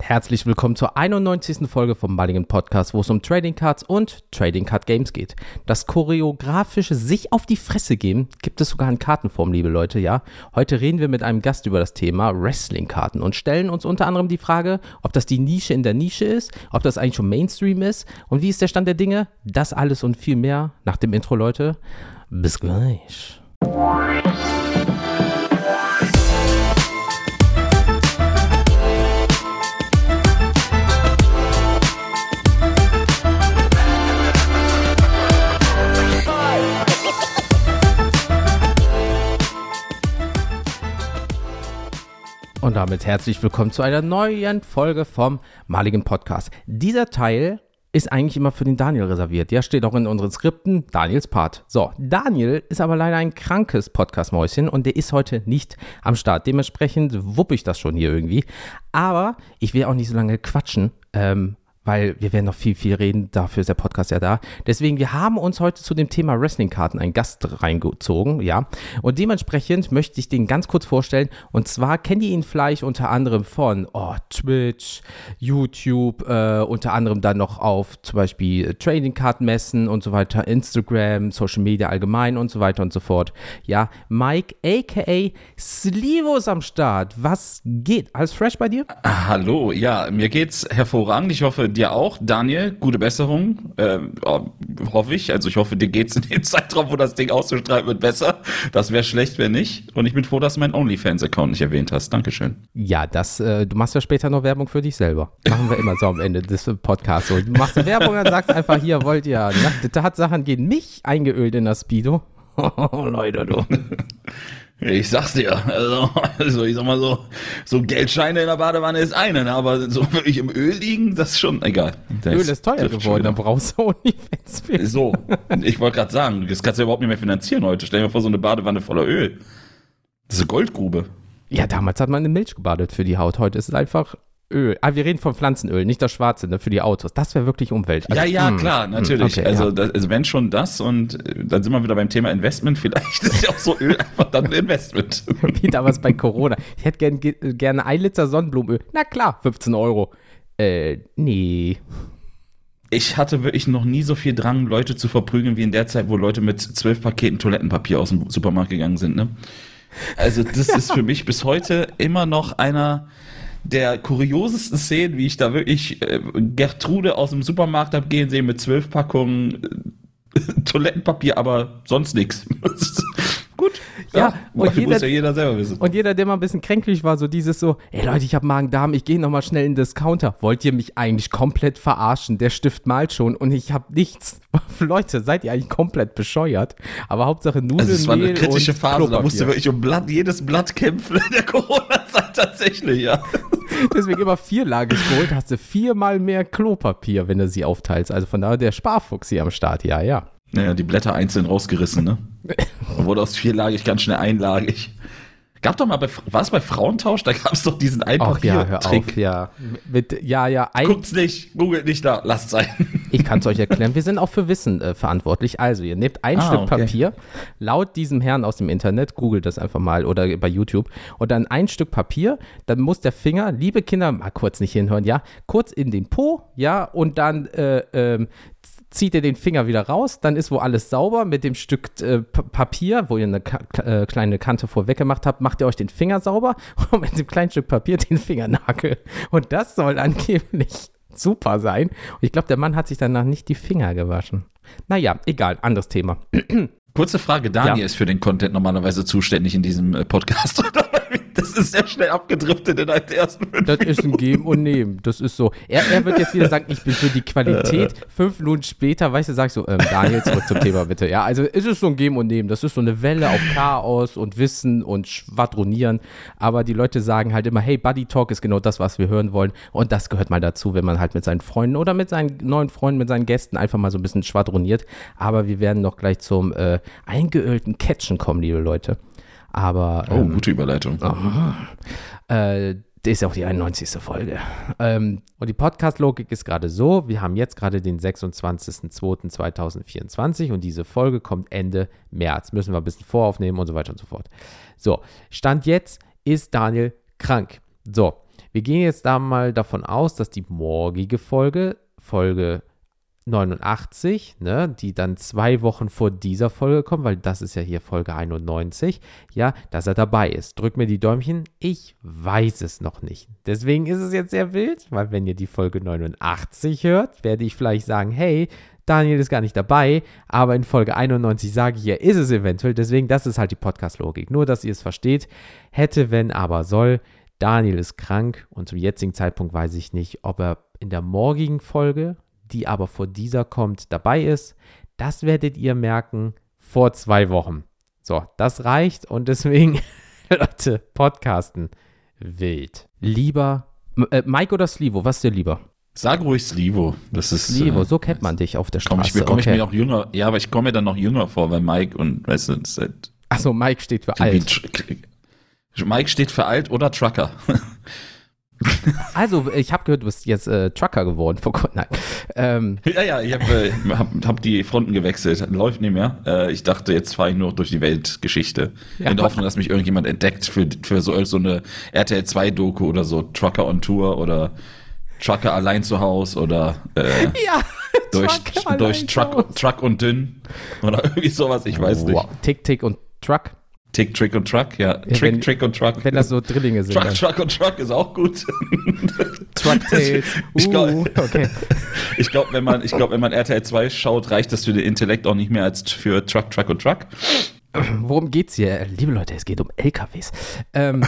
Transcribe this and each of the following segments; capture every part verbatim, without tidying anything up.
herzlich willkommen zur einundneunzigsten Folge vom Mulligan Podcast, wo es um Trading Cards und Trading Card Games geht. Das choreografische sich auf die Fresse geben gibt es sogar in Kartenform, liebe Leute, ja. Heute reden wir mit einem Gast über das Thema Wrestling-Karten und stellen uns unter anderem die Frage, ob das die Nische in der Nische ist, ob das eigentlich schon Mainstream ist und wie ist der Stand der Dinge. Das alles und viel mehr nach dem Intro, Leute. Bis gleich. Und damit herzlich willkommen zu einer neuen Folge vom Mulligan Podcast. Dieser Teil ist eigentlich immer für den Daniel reserviert. Der steht auch in unseren Skripten, Daniels Part. So, Daniel ist aber leider ein krankes Podcast-Mäuschen und der ist heute nicht am Start. Dementsprechend wuppe ich das schon hier irgendwie. Aber ich will auch nicht so lange quatschen, ähm, weil wir werden noch viel, viel reden, dafür ist der Podcast ja da. Deswegen, wir haben uns heute zu dem Thema Wrestling-Karten einen Gast reingezogen, ja. Und dementsprechend möchte ich den ganz kurz vorstellen. Und zwar kennt ihr ihn vielleicht unter anderem von oh, Twitch, YouTube, äh, unter anderem dann noch auf zum Beispiel Trading-Card-Messen und so weiter, Instagram, Social Media allgemein und so weiter und so fort. Ja, Mike, aka Slivo ist am Start. Was geht? Alles fresh bei dir? Hallo, ja, mir geht's hervorragend. Ich hoffe, dir auch, Daniel, gute Besserung, äh, hoffe ich. Also ich hoffe, dir geht's in dem Zeitraum, wo das Ding ausgestrahlt wird, besser. Das wäre schlecht, wenn nicht. Und ich bin froh, dass du meinen OnlyFans-Account nicht erwähnt hast. Dankeschön. Ja, das, äh, du machst ja später noch Werbung für dich selber. Machen wir immer so am Ende des Podcasts. So. Du machst eine Werbung und sagst einfach, hier wollt ihr, ja, die Tatsachen gehen mich eingeölt in das Speedo. Oh, Leute, du. Ich sag's dir, also, also ich sag mal so, so Geldscheine in der Badewanne ist eine, ne? Aber so wirklich im Öl liegen, das ist schon egal. Das Öl ist teuer geworden, dann brauchst du OnlyFans für. So, ich wollte gerade sagen, das kannst du ja überhaupt nicht mehr finanzieren heute. Stell dir mal vor, so eine Badewanne voller Öl. Das ist eine Goldgrube. Ja, damals hat man in Milch gebadet für die Haut, heute ist es einfach Öl. Ah, wir reden von Pflanzenöl, nicht das Schwarze, ne, für die Autos. Das wäre wirklich Umwelt. Also, ja, ja, mh, klar, natürlich. Okay, also, ja. das, also wenn schon das und dann sind wir wieder beim Thema Investment. Vielleicht ist ja auch so Öl einfach dann ein Investment. Wie damals bei Corona. Ich hätte gern, gerne ein Liter Sonnenblumenöl. Na klar, fünfzehn Euro. Äh, nee. Ich hatte wirklich noch nie so viel Drang, Leute zu verprügeln, wie in der Zeit, wo Leute mit zwölf Paketen Toilettenpapier aus dem Supermarkt gegangen sind, ne? Also das ist für mich bis heute immer noch einer der kuriosesten Szenen, wie ich da wirklich äh, Gertrude aus dem Supermarkt habe gehen sehen mit zwölf Packungen äh, Toilettenpapier, aber sonst nichts. Gut. Ja, und jeder, muss ja jeder selber wissen. Und jeder, der mal ein bisschen kränklich war, so dieses so, ey Leute, ich habe Magen-Darm, ich gehe nochmal schnell in den Discounter. Wollt ihr mich eigentlich komplett verarschen? Der Stift malt schon und ich habe nichts. Leute, seid ihr eigentlich komplett bescheuert? Aber Hauptsache Nudeln, also es war eine kritische und Phase, Klopapier. Da musste wirklich um Blatt, jedes Blatt kämpfen in der Corona-Zeit tatsächlich, ja. Deswegen immer vierlagig geholt, hast du viermal mehr Klopapier, wenn du sie aufteilst. Also von daher der Sparfuchs hier am Start, ja, ja. Naja, die Blätter einzeln rausgerissen, ne? Und wurde aus vierlagig ganz schnell einlagig. Gab doch mal bei, war es bei Frauentausch? Da gab es doch diesen Einpapier-Trick. Ja, mit, ja, ja. Ein, Guckt's nicht, googelt nicht da, lasst sein. Ich kann es euch erklären, wir sind auch für Wissen äh, verantwortlich. Also, ihr nehmt ein ah, Stück okay. Papier, laut diesem Herrn aus dem Internet, googelt das einfach mal oder bei YouTube, und dann ein Stück Papier, dann muss der Finger, liebe Kinder, mal kurz nicht hinhören, ja, kurz in den Po, ja, und dann, äh, ähm, zieht ihr den Finger wieder raus, dann ist wo alles sauber mit dem Stück äh, P- Papier, wo ihr eine ka- äh, kleine Kante vorweg gemacht habt, macht ihr euch den Finger sauber und mit dem kleinen Stück Papier den Fingernagel. Und das soll angeblich super sein. Und ich glaube, der Mann hat sich danach nicht die Finger gewaschen. Naja, egal, anderes Thema. Kurze Frage, Daniel ja. ist für den Content normalerweise zuständig in diesem äh, Podcast, oder? Das ist sehr schnell abgedriftet innerhalb der ersten fünf Das Minuten. Ist ein Geben und Nehmen, das ist so. Er, er wird jetzt wieder sagen, ich bin für die Qualität. Fünf Minuten später, weißt du, sag ich so, ähm, Daniel, zurück zum Thema bitte. Ja, also es ist so ein Geben und Nehmen, das ist so eine Welle auf Chaos und Wissen und Schwadronieren, aber die Leute sagen halt immer, hey, Buddy Talk ist genau das, was wir hören wollen, und das gehört mal dazu, wenn man halt mit seinen Freunden oder mit seinen neuen Freunden, mit seinen Gästen einfach mal so ein bisschen schwadroniert, aber wir werden noch gleich zum äh, eingeölten Catchen kommen, liebe Leute. Aber, oh, ähm, gute Überleitung. Oh, äh, das ist ja auch die einundneunzigste Folge. Ähm, und die Podcast-Logik ist gerade so, wir haben jetzt gerade den sechsundzwanzigsten zweiten zweitausendvierundzwanzig und diese Folge kommt Ende März. Müssen wir ein bisschen voraufnehmen und so weiter und so fort. So, Stand jetzt ist Daniel krank. So, wir Wir gehen jetzt da mal davon aus, dass die morgige Folge, Folge neunundachtzig, ne, die dann zwei Wochen vor dieser Folge kommt, weil das ist ja hier Folge einundneunzig, ja, dass er dabei ist. Drückt mir die Däumchen. Ich weiß es noch nicht. Deswegen ist es jetzt sehr wild, weil wenn ihr die Folge neunundachtzig hört, werde ich vielleicht sagen, hey, Daniel ist gar nicht dabei, aber in Folge einundneunzig sage ich, er ist es eventuell. Deswegen, das ist halt die Podcast-Logik. Nur, dass ihr es versteht. Hätte, wenn, aber, soll. Daniel ist krank und zum jetzigen Zeitpunkt weiß ich nicht, ob er in der morgigen Folge, die aber vor dieser kommt, dabei ist. Das werdet ihr merken vor zwei Wochen. So, das reicht und deswegen, Leute, podcasten wild. Lieber, äh, Mike oder Slivo, was ist dir lieber? Sag ruhig Slivo. Das ist Slivo, äh, so kennt man dich auf der komm Straße. ich, komm okay. ich mir noch jünger, ja, aber ich komme mir dann noch jünger vor, weil Mike und, weißt du, das ist halt Achso, Mike steht für alt. Mike steht für alt oder Trucker. Also, ich habe gehört, du bist jetzt äh, Trucker geworden. Vor Gott, nein. Ähm. Ja, ja, ich habe äh, hab, hab die Fronten gewechselt. Läuft nicht mehr. Äh, ich dachte, jetzt fahre ich nur durch die Weltgeschichte. Ja, in der Hoffnung, dass mich irgendjemand entdeckt für, für so, so eine R T L zwei Doku oder so. Trucker on Tour oder Trucker allein zu Hause oder äh, ja, durch, Trucker durch Truck, Truck und Dünn oder irgendwie sowas. Ich weiß wow. nicht. Tick, Tick und Truck. Tick, Trick und Truck, ja. Ja, Trick, wenn, Trick und Truck. Wenn das so Drillinge sind. Truck, dann. Truck und Truck ist auch gut. Truck-Tales. Ich Uh, glaube, okay. ich glaub, wenn man, ich glaub, wenn man R T L zwei schaut, reicht das für den Intellekt auch nicht mehr als für Truck, Truck und Truck. Worum geht's hier? Liebe Leute, es geht um L K Ws. Ähm,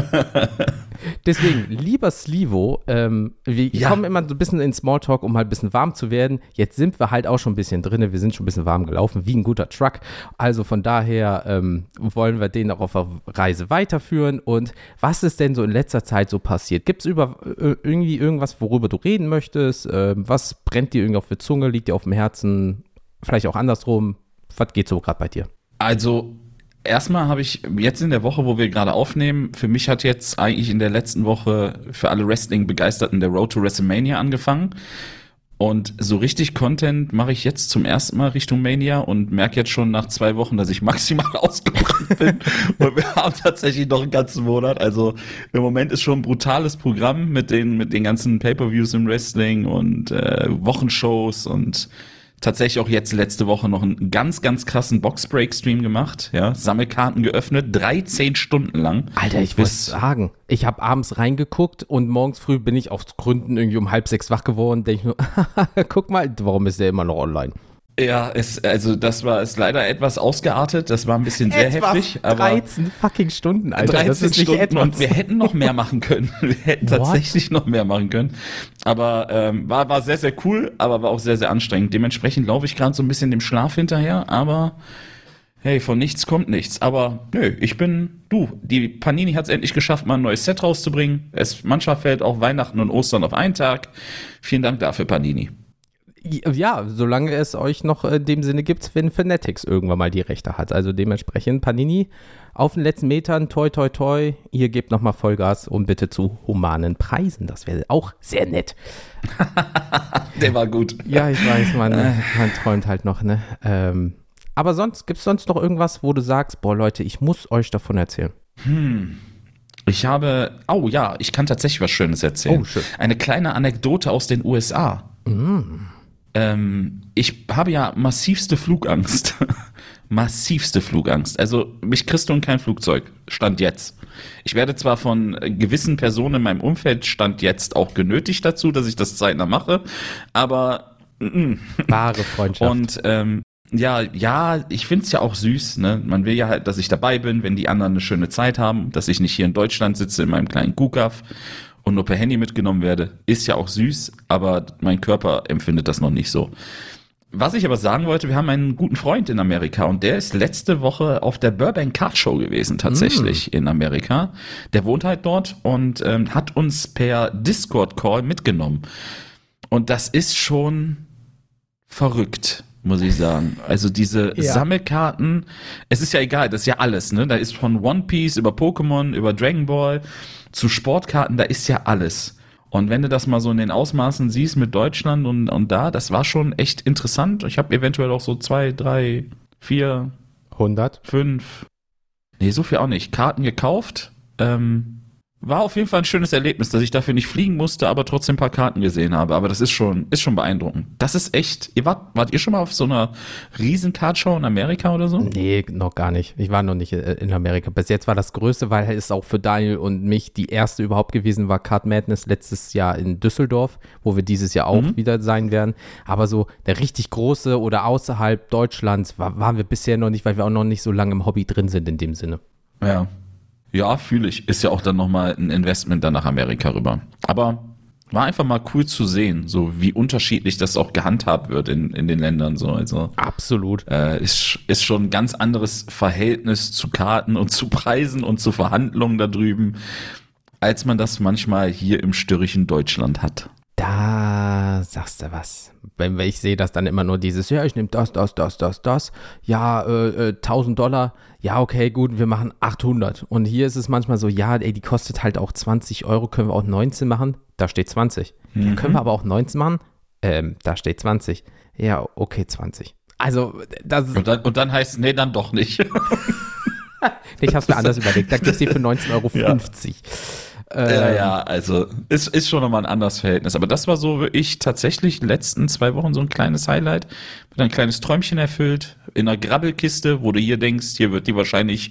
deswegen, lieber Slivo, ähm, wir Ja. kommen immer so ein bisschen in Smalltalk, um halt ein bisschen warm zu werden. Jetzt sind wir halt auch schon ein bisschen drin. Wir sind schon ein bisschen warm gelaufen, wie ein guter Truck. Also von daher ähm, wollen wir den auch auf der Reise weiterführen. Und was ist denn so in letzter Zeit so passiert? Gibt es über, äh, irgendwie irgendwas, worüber du reden möchtest? Ähm, was brennt dir irgendwie auf der Zunge? Liegt dir auf dem Herzen? Vielleicht auch andersrum? Was geht so gerade bei dir? Also, erstmal habe ich jetzt in der Woche, wo wir gerade aufnehmen, für mich hat jetzt eigentlich in der letzten Woche für alle Wrestling-Begeisterten der Road to WrestleMania angefangen. Und so richtig Content mache ich jetzt zum ersten Mal Richtung Mania und merke jetzt schon nach zwei Wochen, dass ich maximal ausgebrannt bin. Und wir haben tatsächlich noch einen ganzen Monat. Also im Moment ist schon ein brutales Programm mit den, mit den ganzen Pay-Per-Views im Wrestling und äh, Wochenshows und tatsächlich auch jetzt letzte Woche noch einen ganz, ganz krassen Box-Break-Stream gemacht, ja, Sammelkarten geöffnet, dreizehn Stunden lang. Alter, ich muss sagen, ich habe abends reingeguckt und morgens früh bin ich aus Gründen irgendwie um halb sechs wach geworden, denke ich nur, guck mal, warum ist der immer noch online? Ja, es, also das war ist leider etwas ausgeartet, das war ein bisschen sehr etwas heftig. Aber dreizehn fucking Stunden, Alter, dreizehn das ist nicht Stunden etwas. Und wir hätten noch mehr machen können. Wir hätten What? tatsächlich noch mehr machen können. Aber ähm, war, war sehr, sehr cool, aber war auch sehr, sehr anstrengend. Dementsprechend laufe ich gerade so ein bisschen dem Schlaf hinterher, aber hey, von nichts kommt nichts. Aber nö, ich bin, du, die Panini hat es endlich geschafft, mal ein neues Set rauszubringen. Es manchmal fällt auch Weihnachten und Ostern auf einen Tag. Vielen Dank dafür, Panini. Ja, solange es euch noch in dem Sinne gibt, wenn Fanatics irgendwann mal die Rechte hat. Also dementsprechend Panini auf den letzten Metern, toi, toi, toi, ihr gebt nochmal Vollgas und bitte zu humanen Preisen. Das wäre auch sehr nett. Der war gut. Ja, ich weiß, man, man träumt halt noch, ne? Ähm, aber sonst, gibt es sonst noch irgendwas, wo du sagst, boah Leute, ich muss euch davon erzählen? Hm. Ich habe, oh ja, ich kann tatsächlich was Schönes erzählen. Oh, schön. Eine kleine Anekdote aus den U S A. Mm. Ähm, ich habe ja massivste Flugangst. massivste Flugangst. Also mich kriegst du in kein Flugzeug. Stand jetzt. Ich werde zwar von gewissen Personen in meinem Umfeld Stand jetzt auch genötigt dazu, dass ich das zeitnah mache, aber mm, wahre Freundschaft. Und ähm, ja, ja, ich find's ja auch süß, ne? Man will ja halt, dass ich dabei bin, wenn die anderen eine schöne Zeit haben, dass ich nicht hier in Deutschland sitze in meinem kleinen Kuhkaff und nur per Handy mitgenommen werde. Ist ja auch süß, aber mein Körper empfindet das noch nicht so. Was ich aber sagen wollte, wir haben einen guten Freund in Amerika und der ist letzte Woche auf der Burbank Kart Show gewesen, tatsächlich mm. in Amerika. Der wohnt halt dort und ähm, hat uns per Discord-Call mitgenommen. Und das ist schon verrückt, muss ich sagen. Also diese ja. Sammelkarten, es ist ja egal, das ist ja alles, ne? Da ist von One Piece über Pokémon, über Dragon Ball zu Sportkarten, da ist ja alles. Und wenn du das mal so in den Ausmaßen siehst mit Deutschland und, und da, das war schon echt interessant. Ich habe eventuell auch so zwei, drei, vier, hundert, fünf, nee, so viel auch nicht, Karten gekauft. Ähm, war auf jeden Fall ein schönes Erlebnis, dass ich dafür nicht fliegen musste, aber trotzdem ein paar Karten gesehen habe. Aber das ist schon, ist schon beeindruckend. Das ist echt, ihr wart, wart ihr schon mal auf so einer riesen Kartshow in Amerika oder so? Nee, noch gar nicht. Ich war noch nicht in Amerika. Bis jetzt war das Größte, weil es auch für Daniel und mich die erste überhaupt gewesen war, Kart Madness letztes Jahr in Düsseldorf, wo wir dieses Jahr auch mhm. wieder sein werden. Aber so der richtig große oder außerhalb Deutschlands war, waren wir bisher noch nicht, weil wir auch noch nicht so lange im Hobby drin sind in dem Sinne. Ja. Ja, fühle ich. Ist ja auch dann nochmal ein Investment dann nach Amerika rüber. Aber war einfach mal cool zu sehen, so wie unterschiedlich das auch gehandhabt wird in, in den Ländern. So. Also, absolut. Äh, ist, ist schon ein ganz anderes Verhältnis zu Karten und zu Preisen und zu Verhandlungen da drüben, als man das manchmal hier im störrischen Deutschland hat. Da sagst du was. Wenn ich sehe das dann immer nur dieses, ja, ich nehme das, das, das, das, das, ja, äh, äh, tausend Dollar, ja, okay, gut, wir machen achthundert. Und hier ist es manchmal so, ja, ey, die kostet halt auch zwanzig Euro, können wir auch neunzehn machen? Da steht zwanzig. Mhm. Ja, können wir aber auch neunzehn machen? Ähm, da steht zwanzig. Ja, okay, zwanzig. Also, das und dann, und dann heißt, nee, dann doch nicht. Ich hab's mir anders überlegt, da gibt's die für neunzehn Euro fünfzig. Ja. Ja, ja, also ist, ist schon nochmal ein anderes Verhältnis. Aber das war so wirklich tatsächlich in den letzten zwei Wochen so ein kleines Highlight. Mit ein kleines Träumchen erfüllt in einer Grabbelkiste, wo du hier denkst, hier wird die wahrscheinlich,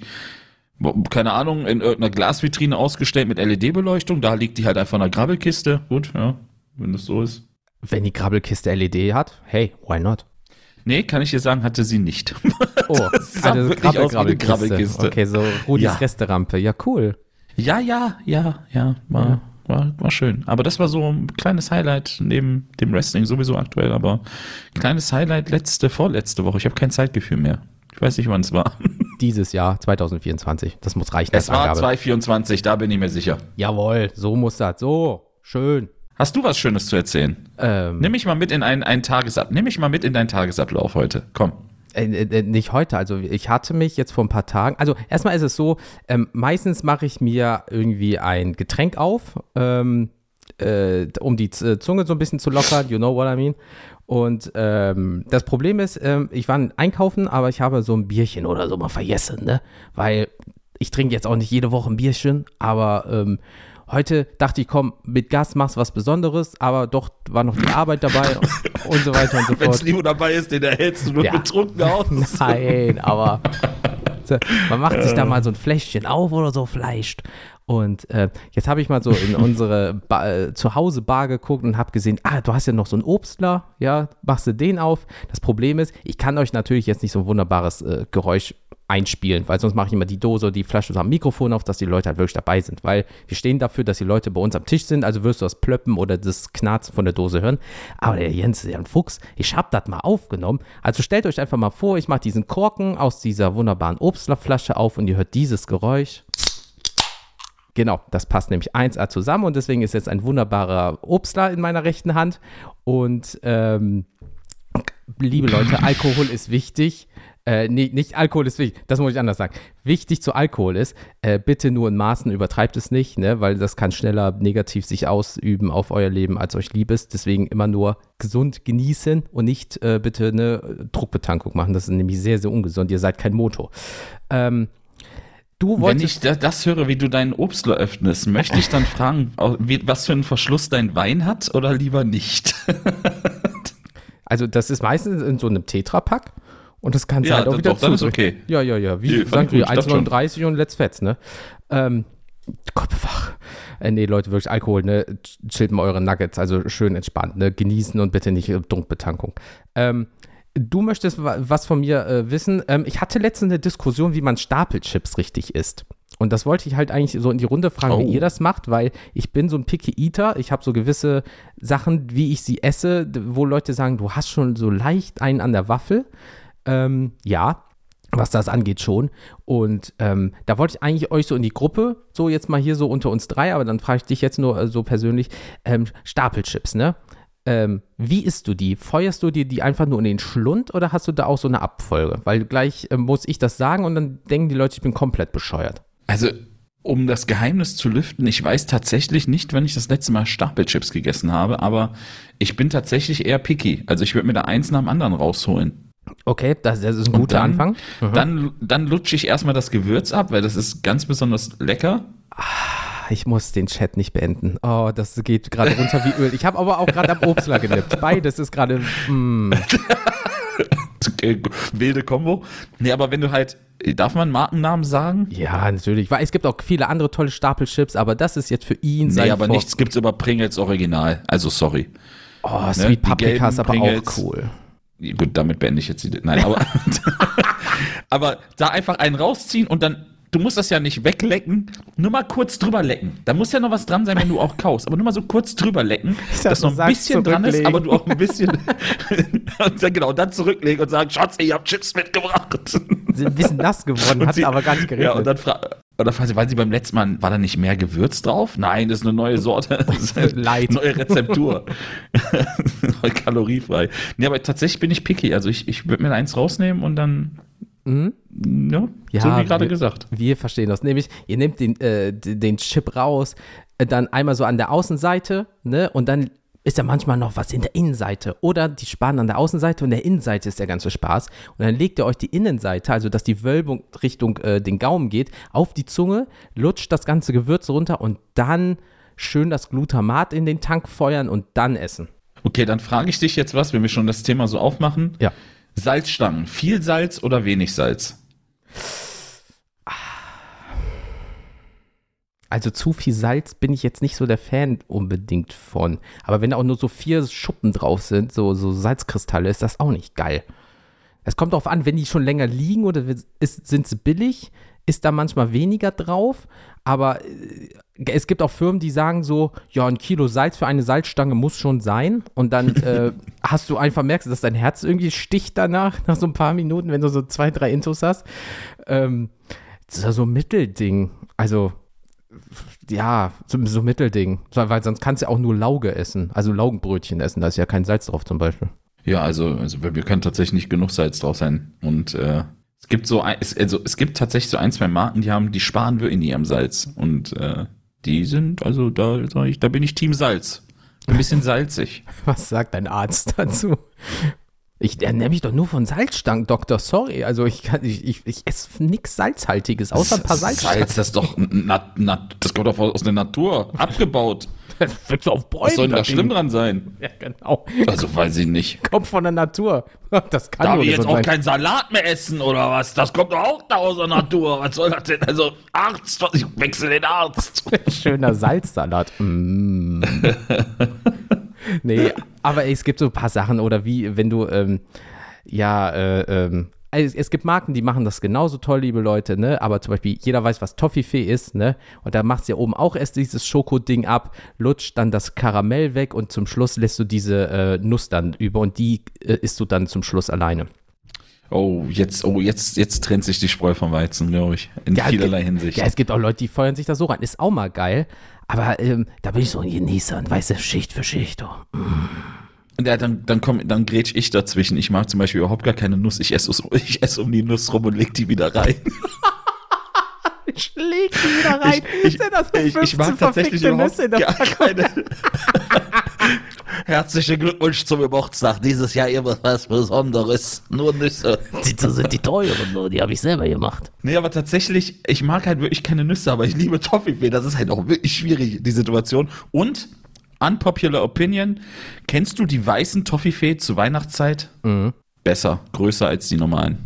keine Ahnung, in irgendeiner Glasvitrine ausgestellt mit L E D-Beleuchtung. Da liegt die halt einfach in einer Grabbelkiste. Gut, ja, wenn das so ist. Wenn die Grabbelkiste L E D hat, hey, why not? Nee, kann ich dir sagen, hatte sie nicht. Oh, das sah also wirklich aus wie eine Grabbelkiste. Okay, so Rudis ja. Resterampe. Ja, cool. Ja, ja, ja, ja, war, ja. War, war schön. Aber das war so ein kleines Highlight neben dem Wrestling sowieso aktuell, aber kleines Highlight letzte, vorletzte Woche. Ich habe kein Zeitgefühl mehr. Ich weiß nicht, wann es war. Dieses Jahr, zwanzig vierundzwanzig. Das muss reichen. Es war zwanzig vierundzwanzig, da bin ich mir sicher. Jawohl, so muss das. So, schön. Hast du was Schönes zu erzählen? Ähm, Nimm mich mal mit in einen, einen Tagesab. Nimm mich mal mit in deinen Tagesablauf heute. Komm. Äh, äh, nicht heute, also ich hatte mich jetzt vor ein paar Tagen, also erstmal ist es so, ähm, meistens mache ich mir irgendwie ein Getränk auf, ähm, äh, um die Z- Zunge so ein bisschen zu lockern, you know what I mean. Und ähm, das Problem ist, ähm, ich war einkaufen, aber ich habe so ein Bierchen oder so mal vergessen, ne, weil ich trinke jetzt auch nicht jede Woche ein Bierchen, aber ähm, heute dachte ich, komm, mit Gas machst du was Besonderes, aber doch war noch die Arbeit dabei und so weiter und so fort. Wenn Limo dabei ist, den erhältst du nur ja. betrunken aus. Nein, aber so, man macht sich da mal so ein Fläschchen auf oder so vielleicht. Und äh, jetzt habe ich mal so in unsere ba- äh, Zuhause-Bar geguckt und habe gesehen, ah, du hast ja noch so einen Obstler, ja, machst du den auf. Das Problem ist, ich kann euch natürlich jetzt nicht so ein wunderbares äh, Geräusch einspielen, weil sonst mache ich immer die Dose, die Flasche so am Mikrofon auf, dass die Leute halt wirklich dabei sind, weil wir stehen dafür, dass die Leute bei uns am Tisch sind, also wirst du das Plöppen oder das Knarzen von der Dose hören, aber der Jens ist ja ein Fuchs, ich habe das mal aufgenommen, also stellt euch einfach mal vor, ich mache diesen Korken aus dieser wunderbaren Obstlerflasche auf und ihr hört dieses Geräusch. Genau, das passt nämlich eins a zusammen und deswegen ist jetzt ein wunderbarer Obstler in meiner rechten Hand und ähm, liebe Leute, Alkohol ist wichtig. Äh, nee, nicht Alkohol ist wichtig, das muss ich anders sagen. Wichtig zu Alkohol ist, äh, bitte nur in Maßen, übertreibt es nicht, ne, weil das kann schneller negativ sich ausüben auf euer Leben, als euch lieb ist. Deswegen immer nur gesund genießen und nicht äh, bitte eine Druckbetankung machen. Das ist nämlich sehr, sehr ungesund. Ihr seid kein Motor. Ähm, du wolltest, Wenn ich das höre, wie du deinen Obstler öffnest, möchte ich dann fragen, wie, was für einen Verschluss dein Wein hat oder lieber nicht? Also das ist meistens in so einem Tetrapack. Und das kannst du ja, halt auch wieder doch, dann ist okay. Ja, ja, ja. Wie ja, sagen wir, eins neununddreißig und let's fetz, ne? Ähm, Gott bewahre. Äh, nee, Leute, wirklich Alkohol, ne? Chillt mal eure Nuggets, also schön entspannt, ne? Genießen und bitte nicht Druckbetankung. Ähm, du möchtest was von mir äh, wissen. Ähm, ich hatte letztens eine Diskussion, wie man Stapelchips richtig isst. Und das wollte ich halt eigentlich so in die Runde fragen, oh. wie ihr das macht, weil ich bin so ein Picky Eater. Ich habe so gewisse Sachen, wie ich sie esse, wo Leute sagen, du hast schon so leicht einen an der Waffel. Ähm, ja, was das angeht schon. Und ähm, da wollte ich eigentlich euch so in die Gruppe, so jetzt mal hier so unter uns drei, aber dann frage ich dich jetzt nur äh, so persönlich, ähm, Stapelchips, ne? Ähm, wie isst du die? Feuerst du dir die einfach nur in den Schlund oder hast du da auch so eine Abfolge? Weil gleich äh, muss ich das sagen und dann denken die Leute, ich bin komplett bescheuert. Also, um das Geheimnis zu lüften, ich weiß tatsächlich nicht, wenn ich das letzte Mal Stapelchips gegessen habe, aber ich bin tatsächlich eher picky. Also ich würde mir da eins nach dem anderen rausholen. Okay, das, das ist ein guter dann, Anfang. Mhm. Dann, dann lutsche ich erstmal das Gewürz ab, weil das ist ganz besonders lecker. Ah, ich muss den Chat nicht beenden. Oh, das geht gerade runter wie Öl. Ich habe aber auch gerade am Obstler genippt. Beides ist gerade, mm. Okay, wilde Kombo. Nee, aber wenn du halt, darf man Markennamen sagen? Ja, natürlich. Weil es gibt auch viele andere tolle Stapelchips, aber das ist jetzt für ihn sein Nee, aber Vor- nichts gibt's über Pringles Original. Also sorry. Oh, Sweet die Paprika ist aber gelben auch cool. Gut, damit beende ich jetzt die. Nein, aber, aber da einfach einen rausziehen und dann, du musst das ja nicht weglecken, nur mal kurz drüber lecken. Da muss ja noch was dran sein, wenn du auch kaust. Aber nur mal so kurz drüber lecken, dachte, dass noch du ein sagst bisschen dran ist, zurücklegen. aber du auch ein bisschen. und dann, genau, dann zurücklegen und sagen: Schatz, ich hab Chips mitgebracht. Sind ein bisschen nass geworden, Und hat sie- aber gar nicht geregnet. Ja, und dann fra- oder fragen sie, weil sie beim letzten Mal, war da nicht mehr Gewürz drauf? Nein, das ist eine neue Sorte. Das ist eine Light. neue Rezeptur. Kaloriefrei. Nee, aber tatsächlich bin ich picky. Also ich, ich würde mir eins rausnehmen und dann, Mhm. ja, Ja, so wie gerade wir- gesagt. Wir verstehen das. Nämlich, ihr nehmt den, äh, d- den Chip raus, äh, dann einmal so an der Außenseite, ne? Und dann ist ja manchmal noch was in der Innenseite. Oder die sparen an der Außenseite und der Innenseite ist der ganze Spaß. Und dann legt ihr euch die Innenseite, also dass die Wölbung Richtung äh, den Gaumen geht, auf die Zunge, lutscht das ganze Gewürz runter und dann schön das Glutamat in den Tank feuern und dann essen. Okay, dann frage ich dich jetzt was, wenn wir schon das Thema so aufmachen. Ja. Salzstangen, viel Salz oder wenig Salz? Also zu viel Salz bin ich jetzt nicht so der Fan unbedingt von. Aber wenn da auch nur so vier Schuppen drauf sind, so, so Salzkristalle, ist das auch nicht geil. Es kommt darauf an, wenn die schon länger liegen oder ist, sind sie billig, ist da manchmal weniger drauf. Aber äh, es gibt auch Firmen, die sagen so, ja, ein Kilo Salz für eine Salzstange muss schon sein. Und dann äh, hast du einfach, merkst, dass dein Herz irgendwie sticht danach, nach so ein paar Minuten, wenn du so zwei, drei Intos hast. Ähm, das ist ja so ein Mittelding. Also ja, so, so Mittelding. So, weil sonst kannst du ja auch nur Lauge essen. Also Laugenbrötchen essen. Da ist ja kein Salz drauf zum Beispiel. Ja, also, also wir können tatsächlich nicht genug Salz drauf sein. Und äh, es gibt so ein, es, also es gibt tatsächlich so ein, zwei Marken, die haben, die sparen wir in ihrem Salz. Und äh, die sind, also da sag ich, da bin ich Team Salz. Ein bisschen salzig. Was sagt dein Arzt dazu? Ich ernähre mich doch nur von Salzstangen, Doktor. Sorry. Also ich kann, ich, ich, ich esse nichts Salzhaltiges, außer ein paar Salzstangen. Salz, das ist doch, na, na, das kommt doch aus der Natur, abgebaut. Das wächst auf Bäumen. Was soll denn da das schlimm Ding. dran sein? Ja, genau. Also weiß ich nicht. Kommt von der Natur. Das kann Darf nur ich jetzt gesund auch sein. keinen Salat mehr essen oder was? Das kommt doch auch da aus der Natur. Was soll das denn? Also Arzt, ich wechsle den Arzt. Schöner Salzsalat. Mm. Nee, aber es gibt so ein paar Sachen, oder wie, wenn du, ähm, ja, äh, ähm, es, es gibt Marken, die machen das genauso toll, liebe Leute, ne, aber zum Beispiel, jeder weiß, was Toffifee ist, ne, und da machst du ja oben auch erst dieses Schokoding ab, lutscht dann das Karamell weg und zum Schluss lässt du diese äh, Nuss dann über und die äh, isst du dann zum Schluss alleine. Oh, jetzt, oh, jetzt, jetzt trennt sich die Spreu vom Weizen, glaube ich. In Ja, vielerlei es, Hinsicht. Ja, es gibt auch Leute, die feuern sich da so rein, ist auch mal geil, aber ähm, da bin ich so ein Genießer und weißt du, Schicht für Schicht, oh. Ja, dann, dann komm, dann grätsch ich dazwischen. Ich mag zum Beispiel überhaupt gar keine Nuss. Ich esse, ich esse um die Nuss rum und leg die wieder rein. Ich leg die wieder rein. Ich, ich, Sind das so ich, ich mag fünfzehn tatsächlich verfickte überhaupt Nüsse in der gar Packung? keine. Herzlichen Glückwunsch zum Geburtstag. Dieses Jahr immer was Besonderes. Nur Nüsse. Die sind die teuren, nur, die habe ich selber gemacht. Nee, aber tatsächlich, ich mag halt wirklich keine Nüsse, aber ich liebe Toffifee. Das ist halt auch wirklich schwierig, die Situation. Und, unpopular opinion, kennst du die weißen Toffifee zur Weihnachtszeit? Mhm. Besser, größer als die normalen.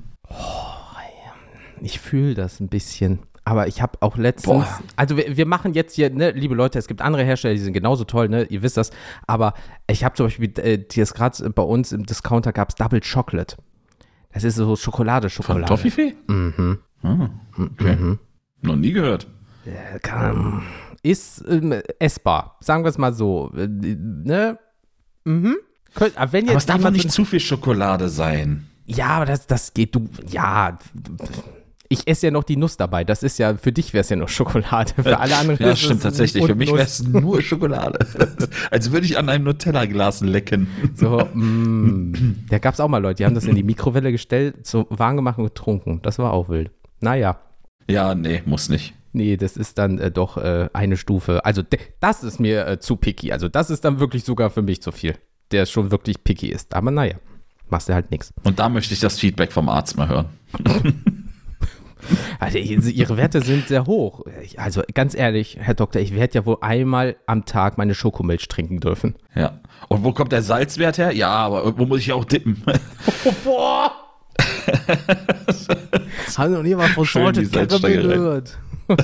Ich fühle das ein bisschen. Aber ich habe auch letztens, Boah. also wir, wir machen jetzt hier, ne, liebe Leute, es gibt andere Hersteller, die sind genauso toll, ne, ihr wisst das, aber ich habe zum Beispiel, äh, jetzt gerade bei uns im Discounter gab es Double Chocolate. Das ist so Schokolade, Von Schokolade. Toffifee? Mhm. Ah, okay. Mhm. Noch nie gehört. Äh, kann, ist ähm, essbar, sagen wir es mal so, äh, ne, mhm. Könnt, aber wenn jetzt Aber es darf doch jemand nicht so- zu viel Schokolade sein. Ja, aber das, das geht, du, ja, ich esse ja noch die Nuss dabei. Das ist ja, für dich wäre es ja nur Schokolade. Für alle anderen Ja, ist stimmt es tatsächlich. und Für mich Nuss. wäre es nur Schokolade. Als würde ich an einem Nutella-Glas lecken. So, mm, da gab es auch mal Leute, die haben das in die Mikrowelle gestellt, so warm gemacht und getrunken. Das war auch wild. Naja, Ja, nee, muss nicht. nee, das ist dann äh, doch äh, eine Stufe. Also, de- das ist mir äh, zu picky. Also, das ist dann wirklich sogar für mich zu viel. Der schon wirklich picky ist. Aber naja, machst du halt nichts. Und da möchte ich das Feedback vom Arzt mal hören. Also ihre Werte sind sehr hoch. Also ganz ehrlich, Herr Doktor, ich werde ja wohl einmal am Tag meine Schokomilch trinken dürfen. Ja. Und wo kommt der Salzwert her? Ja, aber irgendwo muss ich ja auch dippen. Oh, boah! Haben noch nie mal von Salted Caramel gehört.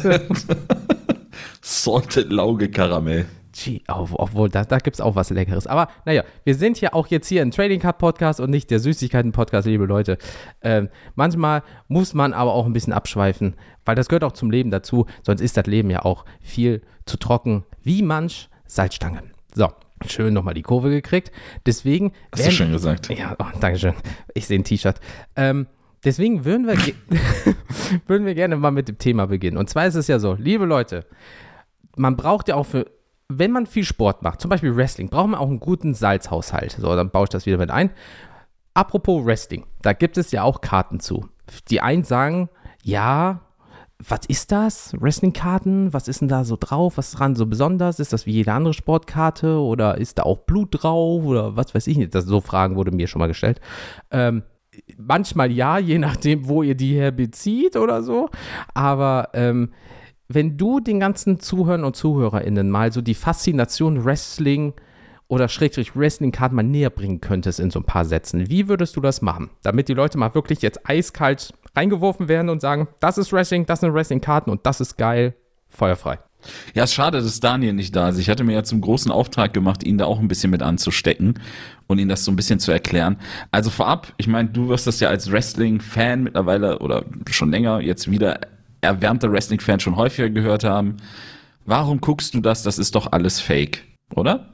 Salted Lauge Karamell. Gee, obwohl, da, da gibt es auch was Leckeres. Aber naja, wir sind ja auch jetzt hier ein Trading Card Podcast und nicht der Süßigkeiten-Podcast, liebe Leute. Ähm, manchmal muss man aber auch ein bisschen abschweifen, weil das gehört auch zum Leben dazu. Sonst ist das Leben ja auch viel zu trocken, wie manch Salzstange. So, schön nochmal die Kurve gekriegt. Deswegen. Hast werden, du schön gesagt. Ja, oh, Dankeschön. Ich sehe ein T-Shirt. Ähm, deswegen würden wir, ge- würden wir gerne mal mit dem Thema beginnen. Und zwar ist es ja so, liebe Leute, man braucht ja auch für. Wenn man viel Sport macht, zum Beispiel Wrestling, braucht man auch einen guten Salzhaushalt. So, dann baue ich das wieder mit ein. Apropos Wrestling, da gibt es ja auch Karten zu. Die einen sagen, ja, was ist das? Wrestling-Karten, was ist denn da so drauf? Was ist dran so besonders? Ist das wie jede andere Sportkarte oder ist da auch Blut drauf oder was weiß ich nicht? Das, so Fragen wurde mir schon mal gestellt. Ähm, manchmal ja, je nachdem, wo ihr die her bezieht oder so. Aber ähm, wenn du den ganzen Zuhörern und ZuhörerInnen mal so die Faszination Wrestling oder Schrägstrich Wrestling-Karten mal näher bringen könntest in so ein paar Sätzen, wie würdest du das machen? Damit die Leute mal wirklich jetzt eiskalt reingeworfen werden und sagen, das ist Wrestling, das sind Wrestling-Karten und das ist geil, feuerfrei. Ja, es ist schade, dass Daniel nicht da ist. Ich hatte mir ja zum großen Auftrag gemacht, ihn da auch ein bisschen mit anzustecken und ihn das so ein bisschen zu erklären. Also vorab, ich meine, du wirst das ja als Wrestling-Fan mittlerweile oder schon länger jetzt wieder erwärmter Wrestling-Fan schon häufiger gehört haben. Warum guckst du das? Das ist doch alles Fake, oder?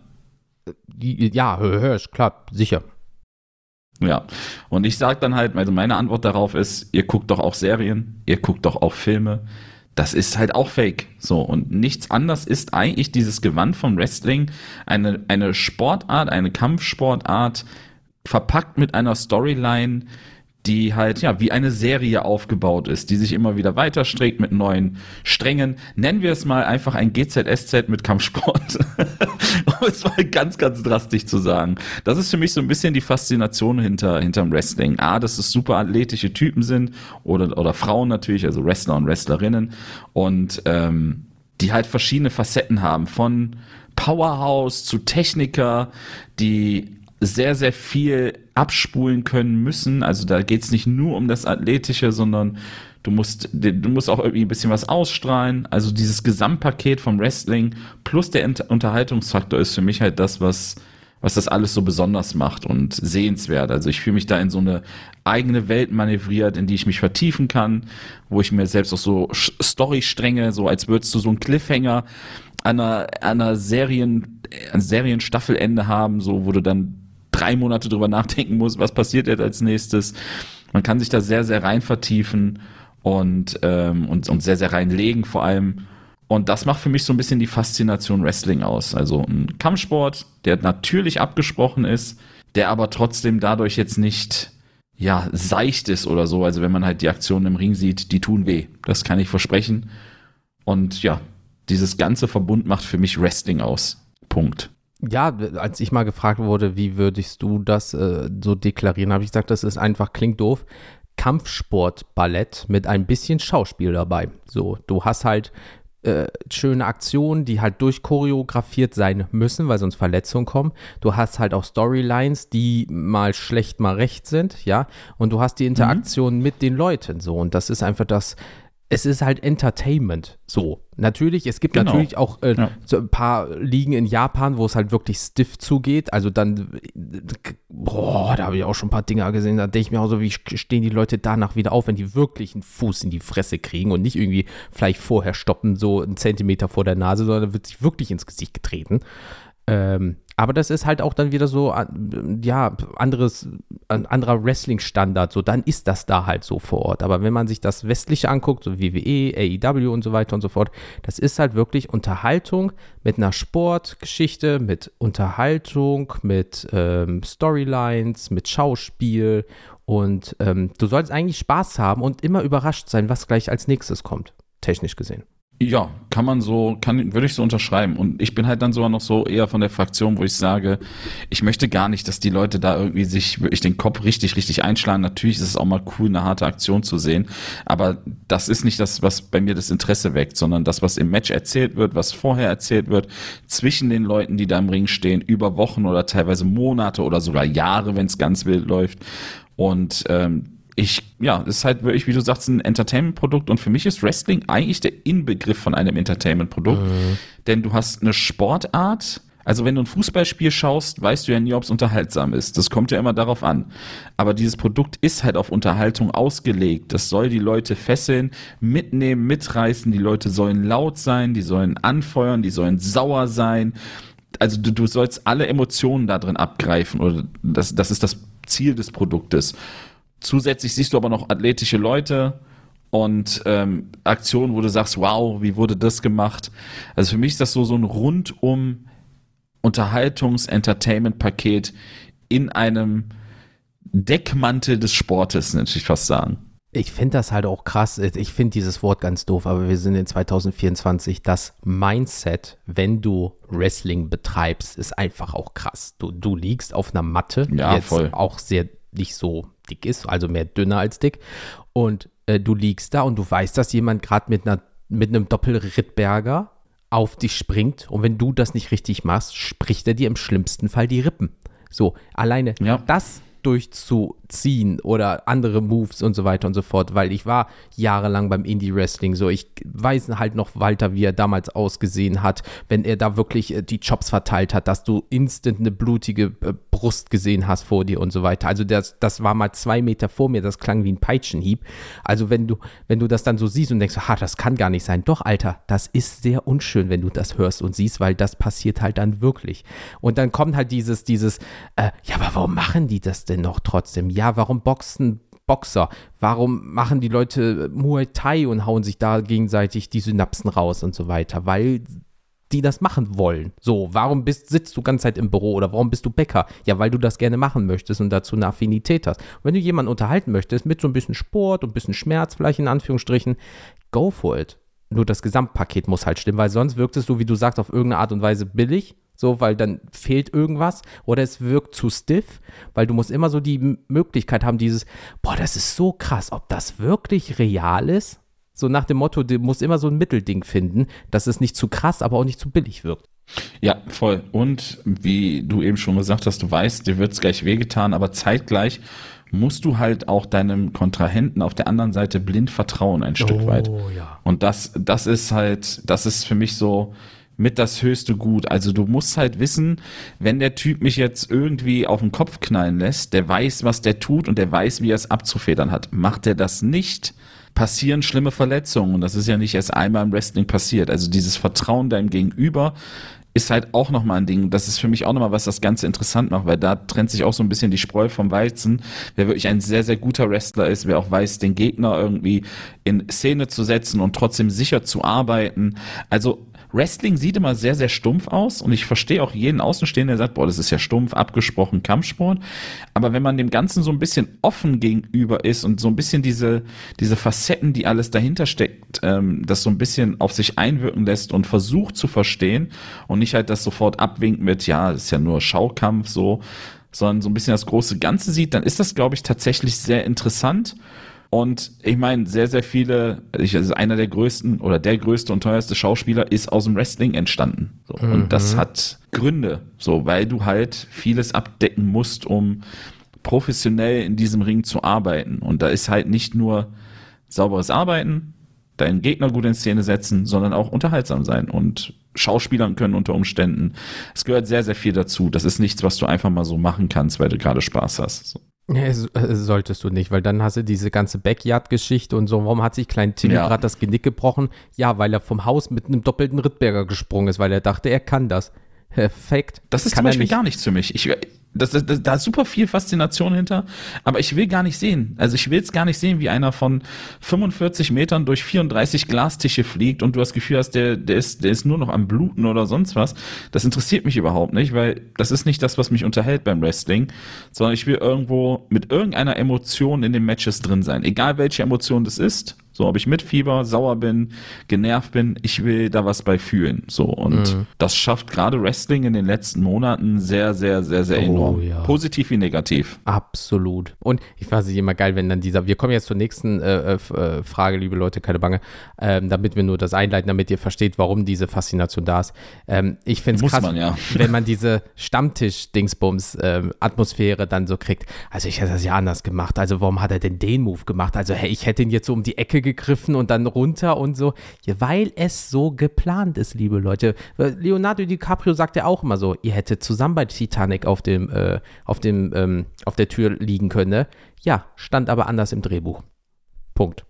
Ja, hör, hör, klar, sicher. Ja, und ich sag dann halt, also meine Antwort darauf ist, ihr guckt doch auch Serien, ihr guckt doch auch Filme. Das ist halt auch Fake. So, und nichts anderes ist eigentlich dieses Gewand vom Wrestling, eine, eine Sportart, eine Kampfsportart, verpackt mit einer Storyline, die halt, ja, wie eine Serie aufgebaut ist, die sich immer wieder weiter streckt mit neuen Strängen. Nennen wir es mal einfach ein G Z S Z mit Kampfsport. Um es mal ganz, ganz drastisch zu sagen. Das ist für mich so ein bisschen die Faszination hinter, hinterm Wrestling. A, dass es super athletische Typen sind oder, oder Frauen natürlich, also Wrestler und Wrestlerinnen und ähm, die halt verschiedene Facetten haben, von Powerhouse zu Techniker, die sehr, sehr viel abspulen können müssen. Also da geht es nicht nur um das Athletische, sondern du musst, du musst auch irgendwie ein bisschen was ausstrahlen. Also dieses Gesamtpaket vom Wrestling plus der Unterhaltungsfaktor ist für mich halt das, was, was das alles so besonders macht und sehenswert. Also ich fühle mich da in so eine eigene Welt manövriert, in die ich mich vertiefen kann, wo ich mir selbst auch so Storystränge, so als würdest du so einen Cliffhanger an einer, an einer Serien, ein Serienstaffelende haben, so wo du dann drei Monate drüber nachdenken musst, was passiert jetzt als nächstes. Man kann sich da sehr, sehr rein vertiefen und, ähm, und, und sehr, sehr reinlegen vor allem. Und das macht für mich so ein bisschen die Faszination Wrestling aus. Also ein Kampfsport, der natürlich abgesprochen ist, der aber trotzdem dadurch jetzt nicht, ja, seicht ist oder so. Also wenn man halt die Aktionen im Ring sieht, die tun weh. Das kann ich versprechen. Und ja, dieses ganze Verbund macht für mich Wrestling aus. Punkt. Ja, als ich mal gefragt wurde, wie würdest du das äh, so deklarieren, habe ich gesagt, das ist einfach, klingt doof, Kampfsport-Ballett mit ein bisschen Schauspiel dabei. So, du hast halt äh, schöne Aktionen, die halt durchchoreografiert sein müssen, weil sonst Verletzungen kommen. Du hast halt auch Storylines, die mal schlecht, mal recht sind, ja, und du hast die Interaktion mhm. mit den Leuten, so, und das ist einfach das. Es ist halt Entertainment, so. Natürlich, es gibt genau. natürlich auch äh, ja. so ein paar Ligen in Japan, wo es halt wirklich stiff zugeht. Also dann, boah, da habe ich auch schon ein paar Dinger gesehen, da denke ich mir auch so, wie stehen die Leute danach wieder auf, wenn die wirklich einen Fuß in die Fresse kriegen und nicht irgendwie vielleicht vorher stoppen, so einen Zentimeter vor der Nase, sondern da wird sich wirklich ins Gesicht getreten. Ähm, aber das ist halt auch dann wieder so, ja, anderes, ein anderer Wrestling-Standard, so, dann ist das da halt so vor Ort. Aber wenn man sich das Westliche anguckt, so W W E, A E W und so weiter und so fort, das ist halt wirklich Unterhaltung mit einer Sportgeschichte, mit Unterhaltung, mit ähm, Storylines, mit Schauspiel und ähm, du sollst eigentlich Spaß haben und immer überrascht sein, was gleich als nächstes kommt, technisch gesehen. Ja, kann man so, kann, würde ich so unterschreiben. Und ich bin halt dann sogar noch so eher von der Fraktion, wo ich sage, ich möchte gar nicht, dass die Leute da irgendwie sich wirklich den Kopf richtig, richtig einschlagen. Natürlich ist es auch mal cool, eine harte Aktion zu sehen. Aber das ist nicht das, was bei mir das Interesse weckt, sondern das, was im Match erzählt wird, was vorher erzählt wird, zwischen den Leuten, die da im Ring stehen, über Wochen oder teilweise Monate oder sogar Jahre, wenn es ganz wild läuft. Und, ähm, Ich, ja, das ist halt wirklich, wie du sagst, ein Entertainment-Produkt und für mich ist Wrestling eigentlich der Inbegriff von einem Entertainment-Produkt, mhm. denn du hast eine Sportart, also wenn du ein Fußballspiel schaust, weißt du ja nie, ob es unterhaltsam ist, das kommt ja immer darauf an, aber dieses Produkt ist halt auf Unterhaltung ausgelegt, das soll die Leute fesseln, mitnehmen, mitreißen, die Leute sollen laut sein, die sollen anfeuern, die sollen sauer sein, also du, du sollst alle Emotionen da drin abgreifen oder das, das ist das Ziel des Produktes. Zusätzlich siehst du aber noch athletische Leute und ähm, Aktionen, wo du sagst, wow, wie wurde das gemacht? Also für mich ist das so, so ein rundum Unterhaltungs-Entertainment-Paket in einem Deckmantel des Sportes, würde ich fast sagen. Ich finde das halt auch krass. Ich finde dieses Wort ganz doof, aber wir sind in zwanzig vierundzwanzig. Das Mindset, wenn du Wrestling betreibst, ist einfach auch krass. Du, du liegst auf einer Matte, die ja, jetzt voll. auch sehr nicht so dick ist, also mehr dünner als dick. Und äh, du liegst da und du weißt, dass jemand gerade mit einer mit einem Doppel-Rittberger auf dich springt. Und wenn du das nicht richtig machst, spricht er dir im schlimmsten Fall die Rippen. So, alleine ja. das durchzuziehen oder andere Moves und so weiter und so fort, weil ich war jahrelang beim Indie-Wrestling so, ich weiß halt noch Walter, wie er damals ausgesehen hat, wenn er da wirklich äh, die Chops verteilt hat, dass du instant eine blutige äh, Brust gesehen hast vor dir und so weiter, also das, das war mal zwei Meter vor mir, das klang wie ein Peitschenhieb, also wenn du, wenn du das dann so siehst und denkst, ha, das kann gar nicht sein, doch Alter, das ist sehr unschön, wenn du das hörst und siehst, weil das passiert halt dann wirklich und dann kommt halt dieses, dieses, äh, ja, aber warum machen die das denn noch trotzdem? Ja, warum boxen Boxer? Warum machen die Leute Muay Thai und hauen sich da gegenseitig die Synapsen raus und so weiter? Weil die das machen wollen. So, warum bist, sitzt du ganze Zeit im Büro oder warum bist du Bäcker? Ja, weil du das gerne machen möchtest und dazu eine Affinität hast. Und wenn du jemanden unterhalten möchtest mit so ein bisschen Sport und ein bisschen Schmerz, vielleicht in Anführungsstrichen, go for it. Nur das Gesamtpaket muss halt stimmen, weil sonst wirkt es so, wie du sagst, auf irgendeine Art und Weise billig. So, weil dann fehlt irgendwas oder es wirkt zu stiff, weil du musst immer so die M- Möglichkeit haben, dieses, boah, das ist so krass, ob das wirklich real ist? So nach dem Motto, du musst immer so ein Mittelding finden, dass es nicht zu krass, aber auch nicht zu billig wirkt. Ja, voll. Und wie du eben schon gesagt hast, du weißt, dir wird's gleich wehgetan, aber zeitgleich musst du halt auch deinem Kontrahenten auf der anderen Seite blind vertrauen ein Stück oh, weit. Ja. Und das, das ist halt, das ist für mich so mit das höchste Gut. Also du musst halt wissen, wenn der Typ mich jetzt irgendwie auf den Kopf knallen lässt, der weiß, was der tut und der weiß, wie er es abzufedern hat. Macht er das nicht, passieren schlimme Verletzungen und das ist ja nicht erst einmal im Wrestling passiert. Also dieses Vertrauen deinem Gegenüber ist halt auch nochmal ein Ding. Das ist für mich auch nochmal, was das Ganze interessant macht, weil da trennt sich auch so ein bisschen die Spreu vom Weizen. Wer wirklich ein sehr, sehr guter Wrestler ist, wer auch weiß, den Gegner irgendwie in Szene zu setzen und trotzdem sicher zu arbeiten. Also Wrestling sieht immer sehr, sehr stumpf aus und ich verstehe auch jeden Außenstehenden, der sagt, boah, das ist ja stumpf, abgesprochen, Kampfsport. Aber wenn man dem Ganzen so ein bisschen offen gegenüber ist und so ein bisschen diese, diese Facetten, die alles dahinter steckt, ähm, das so ein bisschen auf sich einwirken lässt und versucht zu verstehen und nicht halt das sofort abwinkt mit, ja, das ist ja nur Schaukampf so, sondern so ein bisschen das große Ganze sieht, dann ist das, glaube ich, tatsächlich sehr interessant. Und ich meine, sehr, sehr viele, ich, also einer der größten oder der größte und teuerste Schauspieler ist aus dem Wrestling entstanden. So. Mhm. Und das hat Gründe, so, weil du halt vieles abdecken musst, um professionell in diesem Ring zu arbeiten. Und da ist halt nicht nur sauberes Arbeiten, deinen Gegner gut in Szene setzen, sondern auch unterhaltsam sein und Schauspielern können unter Umständen. Es gehört sehr, sehr viel dazu. Das ist nichts, was du einfach mal so machen kannst, weil du gerade Spaß hast. So. Ja, es, es solltest du nicht, weil dann hast du diese ganze Backyard-Geschichte und so. Warum hat sich Klein Timmy ja. gerade das Genick gebrochen? Ja, weil er vom Haus mit einem doppelten Rittberger gesprungen ist, weil er dachte, er kann das. Perfekt. Das ist kann zum Beispiel gar nichts für mich. Ich, das, das, das, da ist super viel Faszination hinter, aber ich will gar nicht sehen. Also ich will es gar nicht sehen, wie einer von fünfundvierzig Metern durch vierunddreißig Glastische fliegt und du das Gefühl hast, der, der, ist, der ist nur noch am Bluten oder sonst was. Das interessiert mich überhaupt nicht, weil das ist nicht das, was mich unterhält beim Wrestling, sondern ich will irgendwo mit irgendeiner Emotion in den Matches drin sein. Egal welche Emotion das ist. So, ob ich mit Fieber, sauer bin, genervt bin, ich will da was bei fühlen. So, und mhm. das schafft gerade Wrestling in den letzten Monaten sehr, sehr, sehr, sehr enorm. Oh, ja. Positiv wie negativ. Absolut. Und ich weiß nicht, immer geil, wenn dann dieser, wir kommen jetzt zur nächsten äh, äh, Frage, liebe Leute, keine Bange, ähm, damit wir nur das einleiten, damit ihr versteht, warum diese Faszination da ist. Ähm, ich finde es krass, man, ja. wenn man diese Stammtisch-Dingsbums-Atmosphäre ähm, dann so kriegt. Also ich hätte das ja anders gemacht. Also warum hat er denn den Move gemacht? Also hey, ich hätte ihn jetzt so um die Ecke gegriffen und dann runter und so. Ja, weil es so geplant ist, liebe Leute. Leonardo DiCaprio sagt ja auch immer so, ihr hättet zusammen bei Titanic auf dem, äh, auf dem, ähm, auf der Tür liegen können, ne? Ja, stand aber anders im Drehbuch. Punkt.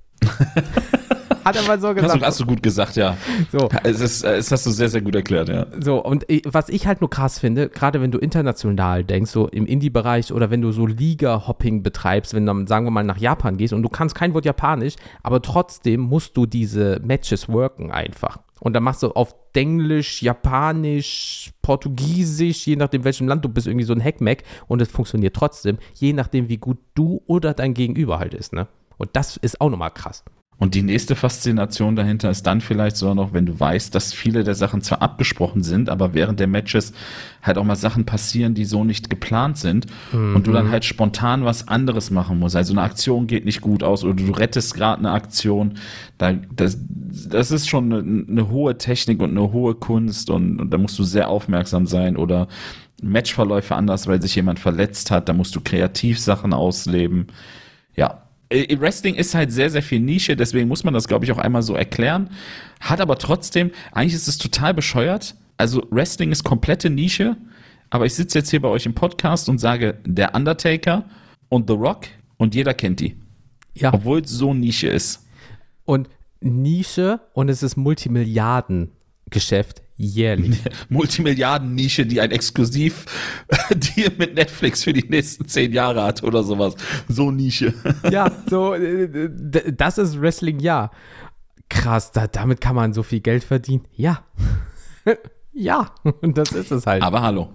Hat er mal so gesagt. Hast du, hast du gut gesagt, ja. So. Es, ist, es hast du sehr, sehr gut erklärt, ja. So, und was ich halt nur krass finde, gerade wenn du international denkst, so im Indie-Bereich oder wenn du so Liga-Hopping betreibst, wenn du, sagen wir mal, nach Japan gehst und du kannst kein Wort Japanisch, aber trotzdem musst du diese Matches worken einfach. Und dann machst du auf Englisch, Japanisch, Portugiesisch, je nachdem, welchem Land du bist, irgendwie so ein Hackmack und es funktioniert trotzdem, je nachdem, wie gut du oder dein Gegenüber halt ist, ne? Und das ist auch nochmal krass. Und die nächste Faszination dahinter ist dann vielleicht sogar noch, wenn du weißt, dass viele der Sachen zwar abgesprochen sind, aber während der Matches halt auch mal Sachen passieren, die so nicht geplant sind mhm. und du dann halt spontan was anderes machen musst. Also eine Aktion geht nicht gut aus oder du rettest gerade eine Aktion. Da, das, das ist schon eine, eine hohe Technik und eine hohe Kunst und, und da musst du sehr aufmerksam sein oder Matchverläufe anders, weil sich jemand verletzt hat. Da musst du kreativ Sachen ausleben. Ja. Wrestling ist halt sehr, sehr viel Nische, deswegen muss man das, glaube ich, auch einmal so erklären. Hat aber trotzdem, eigentlich ist es total bescheuert. Also Wrestling ist komplette Nische, aber ich sitze jetzt hier bei euch im Podcast und sage, der Undertaker und The Rock und jeder kennt die. Ja. Obwohl es so Nische ist. Und Nische und es ist Multimilliardengeschäft. Jährlich. Multimilliarden-Nische, die ein Exklusiv-Deal mit Netflix für die nächsten zehn Jahre hat oder sowas. So Nische. Ja, so, das ist Wrestling, ja. Krass, da, damit kann man so viel Geld verdienen. Ja. Ja, und das ist es halt. Aber hallo.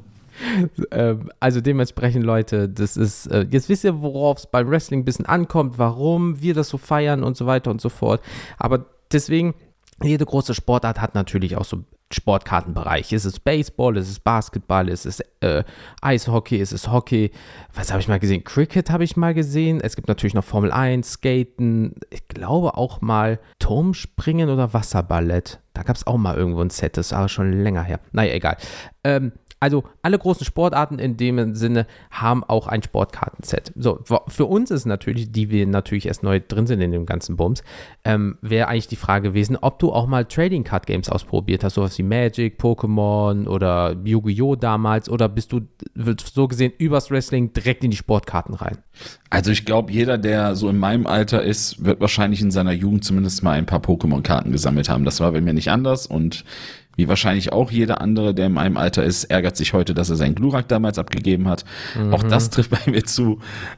Also dementsprechend, Leute, das ist, jetzt wisst ihr, worauf es beim Wrestling ein bisschen ankommt, warum wir das so feiern und so weiter und so fort. Aber deswegen, jede große Sportart hat natürlich auch so Sportkartenbereich. Ist es Baseball, ist es Basketball, ist es äh, Eishockey, ist es Hockey. Was habe ich mal gesehen? Cricket habe ich mal gesehen. Es gibt natürlich noch Formel eins, Skaten. Ich glaube auch mal Turmspringen oder Wasserballett. Da gab es auch mal irgendwo ein Set. Das ist aber schon länger her. Naja, egal. Ähm, Also alle großen Sportarten in dem Sinne haben auch ein Sportkartenset. So, für uns ist natürlich, die wir natürlich erst neu drin sind in dem ganzen Bums, ähm, wäre eigentlich die Frage gewesen, ob du auch mal Trading Card Games ausprobiert hast, sowas wie Magic, Pokémon oder Yu-Gi-Oh! Damals, oder bist du so gesehen übers Wrestling direkt in die Sportkarten rein? Also ich glaube, jeder, der so in meinem Alter ist, wird wahrscheinlich in seiner Jugend zumindest mal ein paar Pokémon-Karten gesammelt haben. Das war bei mir nicht anders und wie wahrscheinlich auch jeder andere, der in meinem Alter ist, ärgert sich heute, dass er seinen Glurak damals abgegeben hat. Mhm. Auch das trifft bei mir zu.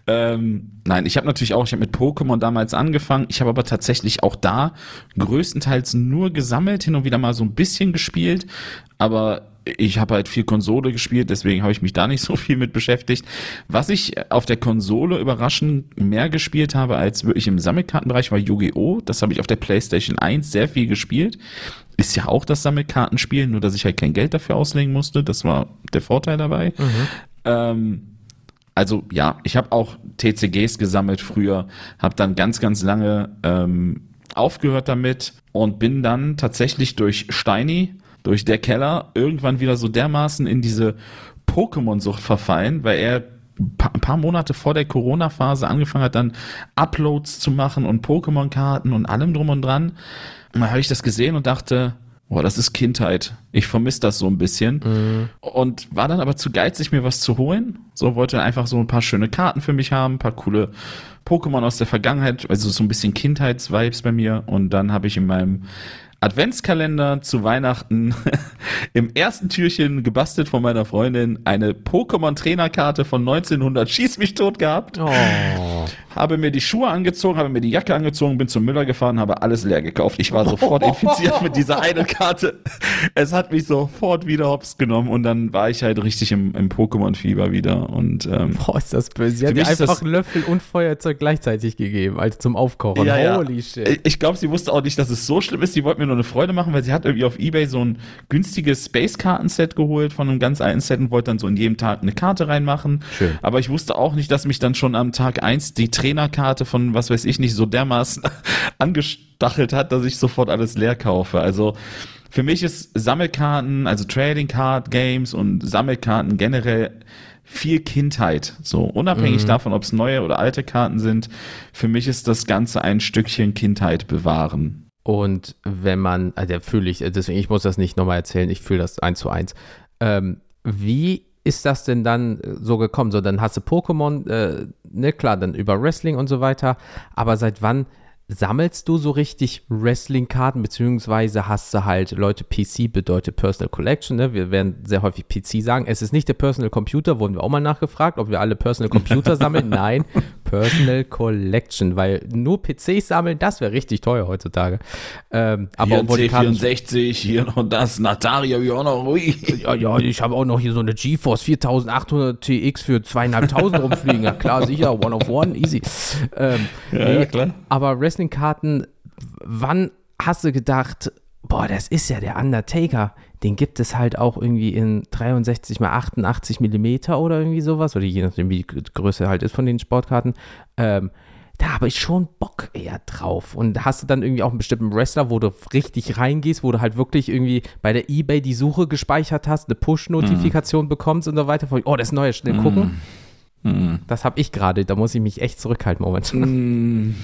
Ähm, nein, ich habe natürlich auch, ich habe mit Pokémon damals angefangen. Ich habe aber tatsächlich auch da größtenteils nur gesammelt, hin und wieder mal so ein bisschen gespielt. Aber ich habe halt viel Konsole gespielt, deswegen habe ich mich da nicht so viel mit beschäftigt. Was ich auf der Konsole überraschend mehr gespielt habe als wirklich im Sammelkartenbereich war Yu-Gi-Oh! Das habe ich auf der PlayStation eins sehr viel gespielt. Ist ja auch das Sammelkartenspiel, nur dass ich halt kein Geld dafür auslegen musste. Das war der Vorteil dabei. Mhm. Ähm, also ja, ich habe auch T C Gs gesammelt früher, habe dann ganz, ganz lange ähm, aufgehört damit und bin dann tatsächlich durch Steini, durch der Keller, irgendwann wieder so dermaßen in diese Pokémon-Sucht verfallen, weil er ein paar Monate vor der Corona-Phase angefangen hat, dann Uploads zu machen und Pokémon-Karten und allem drum und dran. Und dann habe ich das gesehen und dachte, boah, das ist Kindheit. Ich vermisse das so ein bisschen. Mhm. Und war dann aber zu geizig, mir was zu holen. So, wollte einfach so ein paar schöne Karten für mich haben, ein paar coole Pokémon aus der Vergangenheit, also so ein bisschen Kindheitsvibes bei mir. Und dann habe ich in meinem Adventskalender zu Weihnachten im ersten Türchen gebastelt von meiner Freundin eine Pokémon-Trainerkarte von neunzehnhundert Schieß mich tot gehabt. Oh. habe mir die Schuhe angezogen, habe mir die Jacke angezogen, bin zum Müller gefahren, habe alles leer gekauft. Ich war sofort infiziert mit dieser einen Karte. Es hat mich sofort wieder hops genommen und dann war ich halt richtig im, im Pokémon-Fieber wieder. Und, ähm, Boah, ist das böse. Sie hat dir einfach einen Löffel und Feuerzeug gleichzeitig gegeben, als zum Aufkochen. Ja, Holy ja. shit. Ich glaube, sie wusste auch nicht, dass es so schlimm ist. Sie wollte mir nur eine Freude machen, weil sie hat irgendwie auf Ebay so ein günstiges Space-Karten-Set geholt von einem ganz alten Set und wollte dann so in jedem Tag eine Karte reinmachen. Schön. Aber ich wusste auch nicht, dass mich dann schon am Tag eins die Trainerkarte von was weiß ich nicht so dermaßen angestachelt hat, dass ich sofort alles leer kaufe. Also für mich ist Sammelkarten, also Trading Card Games und Sammelkarten generell viel Kindheit. So unabhängig mhm. davon, ob es neue oder alte Karten sind. Für mich ist das Ganze ein Stückchen Kindheit bewahren. Und wenn man, also fühle ich, deswegen, ich muss das nicht nochmal erzählen, ich fühle das eins zu eins. Ähm, wie ist das denn dann so gekommen? So, dann hast du Pokémon, äh, ne, klar, dann über Wrestling und so weiter, aber seit wann sammelst du so richtig Wrestling-Karten, beziehungsweise hast du halt, Leute, P C bedeutet Personal Collection, ne? Wir werden sehr häufig P C sagen. Es ist nicht der Personal Computer, wurden wir auch mal nachgefragt, ob wir alle Personal Computer sammeln. Nein, Personal Collection, weil nur P Cs sammeln, das wäre richtig teuer heutzutage. Ähm, aber hier ein C vierundsechzig, hier noch das, ein Atari habe ich auch noch, ui. Ja, ja, ich habe auch noch hier so eine GeForce viertausendachthundert T X für zweitausendfünfhundert rumfliegen. Ja klar, sicher, one of one, easy. Ähm, ja, nee, ja, klar. Aber Wrestling-Karten, wann hast du gedacht, boah, das ist ja der Undertaker, den gibt es halt auch irgendwie in dreiundsechzig mal achtundachtzig Millimeter oder irgendwie sowas, oder je nachdem, wie die Größe halt ist von den Sportkarten, ähm, da habe ich schon Bock eher drauf. Und hast du dann irgendwie auch einen bestimmten Wrestler, wo du richtig reingehst, wo du halt wirklich irgendwie bei der eBay die Suche gespeichert hast, eine Push-Notifikation mm. bekommst und so weiter, von, oh, das Neue, schnell mm. gucken. Das habe ich gerade, da muss ich mich echt zurückhalten momentan.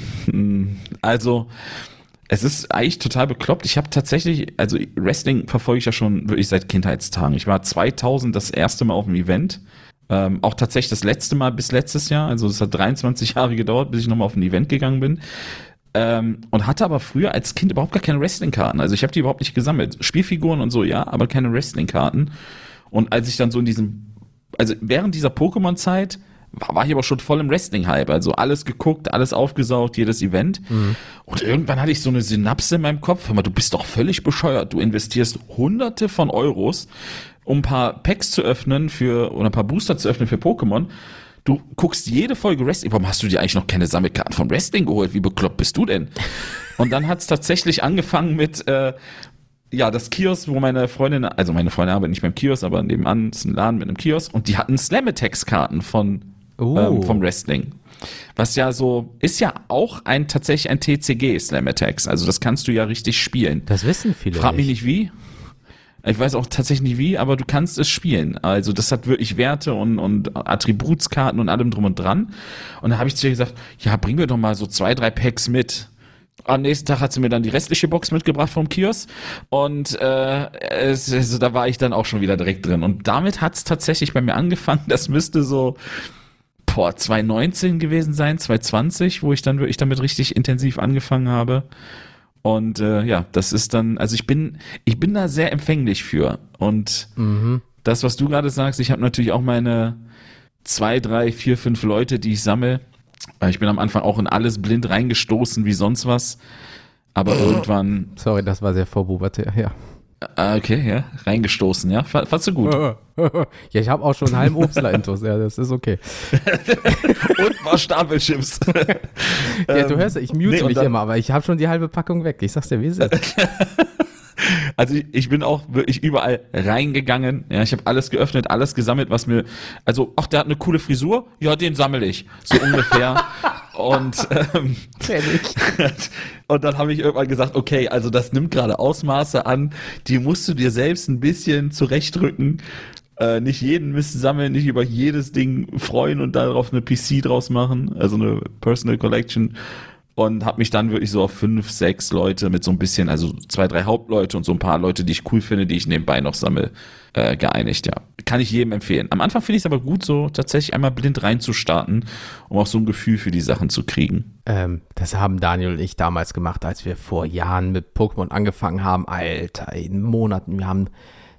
Also, es ist eigentlich total bekloppt. Ich habe tatsächlich, also Wrestling verfolge ich ja schon wirklich seit Kindheitstagen. Ich war zweitausend das erste Mal auf dem Event. Ähm, auch tatsächlich das letzte Mal bis letztes Jahr. Also es hat dreiundzwanzig Jahre gedauert, bis ich nochmal auf ein Event gegangen bin. Ähm, und hatte aber früher als Kind überhaupt gar keine Wrestling-Karten. Also ich habe die überhaupt nicht gesammelt. Spielfiguren und so, ja, aber keine Wrestling-Karten. Und als ich dann so in diesem, also während dieser Pokémon-Zeit war, war ich aber schon voll im Wrestling-Hype. Also alles geguckt, alles aufgesaugt, jedes Event. Mhm. Und irgendwann hatte ich so eine Synapse in meinem Kopf. Hör mal, du bist doch völlig bescheuert. Du investierst hunderte von Euros, um ein paar Packs zu öffnen für, oder ein paar Booster zu öffnen für Pokémon. Du guckst jede Folge Wrestling. Warum hast du dir eigentlich noch keine Sammelkarten von Wrestling geholt? Wie bekloppt bist du denn? Und dann hat es tatsächlich angefangen mit, äh, ja, das Kiosk, wo meine Freundin, also meine Freundin arbeitet nicht beim Kiosk, aber nebenan ist ein Laden mit einem Kiosk und die hatten Slam-Attacks-Karten von Uh. Ähm, vom Wrestling. Was ja so, ist ja auch ein tatsächlich ein T C G, Slam Attacks. Also das kannst du ja richtig spielen. Das wissen viele. Frag mich nicht wie. Ich weiß auch tatsächlich nicht wie, aber du kannst es spielen. Also das hat wirklich Werte und, und Attributskarten und allem drum und dran. Und dann habe ich zu ihr gesagt, ja, bring mir doch mal so zwei, drei Packs mit. Am nächsten Tag hat sie mir dann die restliche Box mitgebracht vom Kiosk und äh, es, also da war ich dann auch schon wieder direkt drin. Und damit hat es tatsächlich bei mir angefangen, das müsste so Boah, zwanzig neunzehn gewesen sein, zwanzig zwanzig, wo ich dann wirklich damit richtig intensiv angefangen habe. Und äh, ja, das ist dann, also ich bin, ich bin da sehr empfänglich für. Und mhm. das, was du gerade sagst, ich habe natürlich auch meine zwei, drei, vier, fünf Leute, die ich sammle. Ich bin am Anfang auch in alles blind reingestoßen wie sonst was. Aber irgendwann. Sorry, das war sehr vorpubertär, ja. Ah, okay, ja, reingestoßen, ja, fandst du gut? Ja, ich habe auch schon einen halben Obstler-Intus, ja, das ist okay. Und ein paar Stapelchips. Ja, du hörst, ich mute nee, mich dann, immer, aber ich habe schon die halbe Packung weg, ich sag's dir, wie ist es? Also ich, ich bin auch wirklich überall reingegangen, ja, ich habe alles geöffnet, alles gesammelt, was mir, also, ach, der hat eine coole Frisur, ja, den sammle ich, so ungefähr. Und ähm, und dann habe ich irgendwann gesagt, okay, also das nimmt gerade Ausmaße an, die musst du dir selbst ein bisschen zurechtrücken. Äh, nicht jeden Mist sammeln, nicht über jedes Ding freuen und darauf eine P C draus machen, also eine Personal Collection. Und habe mich dann wirklich so auf fünf, sechs Leute mit so ein bisschen, also zwei, drei Hauptleute und so ein paar Leute, die ich cool finde, die ich nebenbei noch sammle, äh, geeinigt, ja. Kann ich jedem empfehlen. Am Anfang finde ich es aber gut, so tatsächlich einmal blind reinzustarten, um auch so ein Gefühl für die Sachen zu kriegen. Ähm, das haben Daniel und ich damals gemacht, als wir vor Jahren mit Pokémon angefangen haben. Alter, in Monaten, wir haben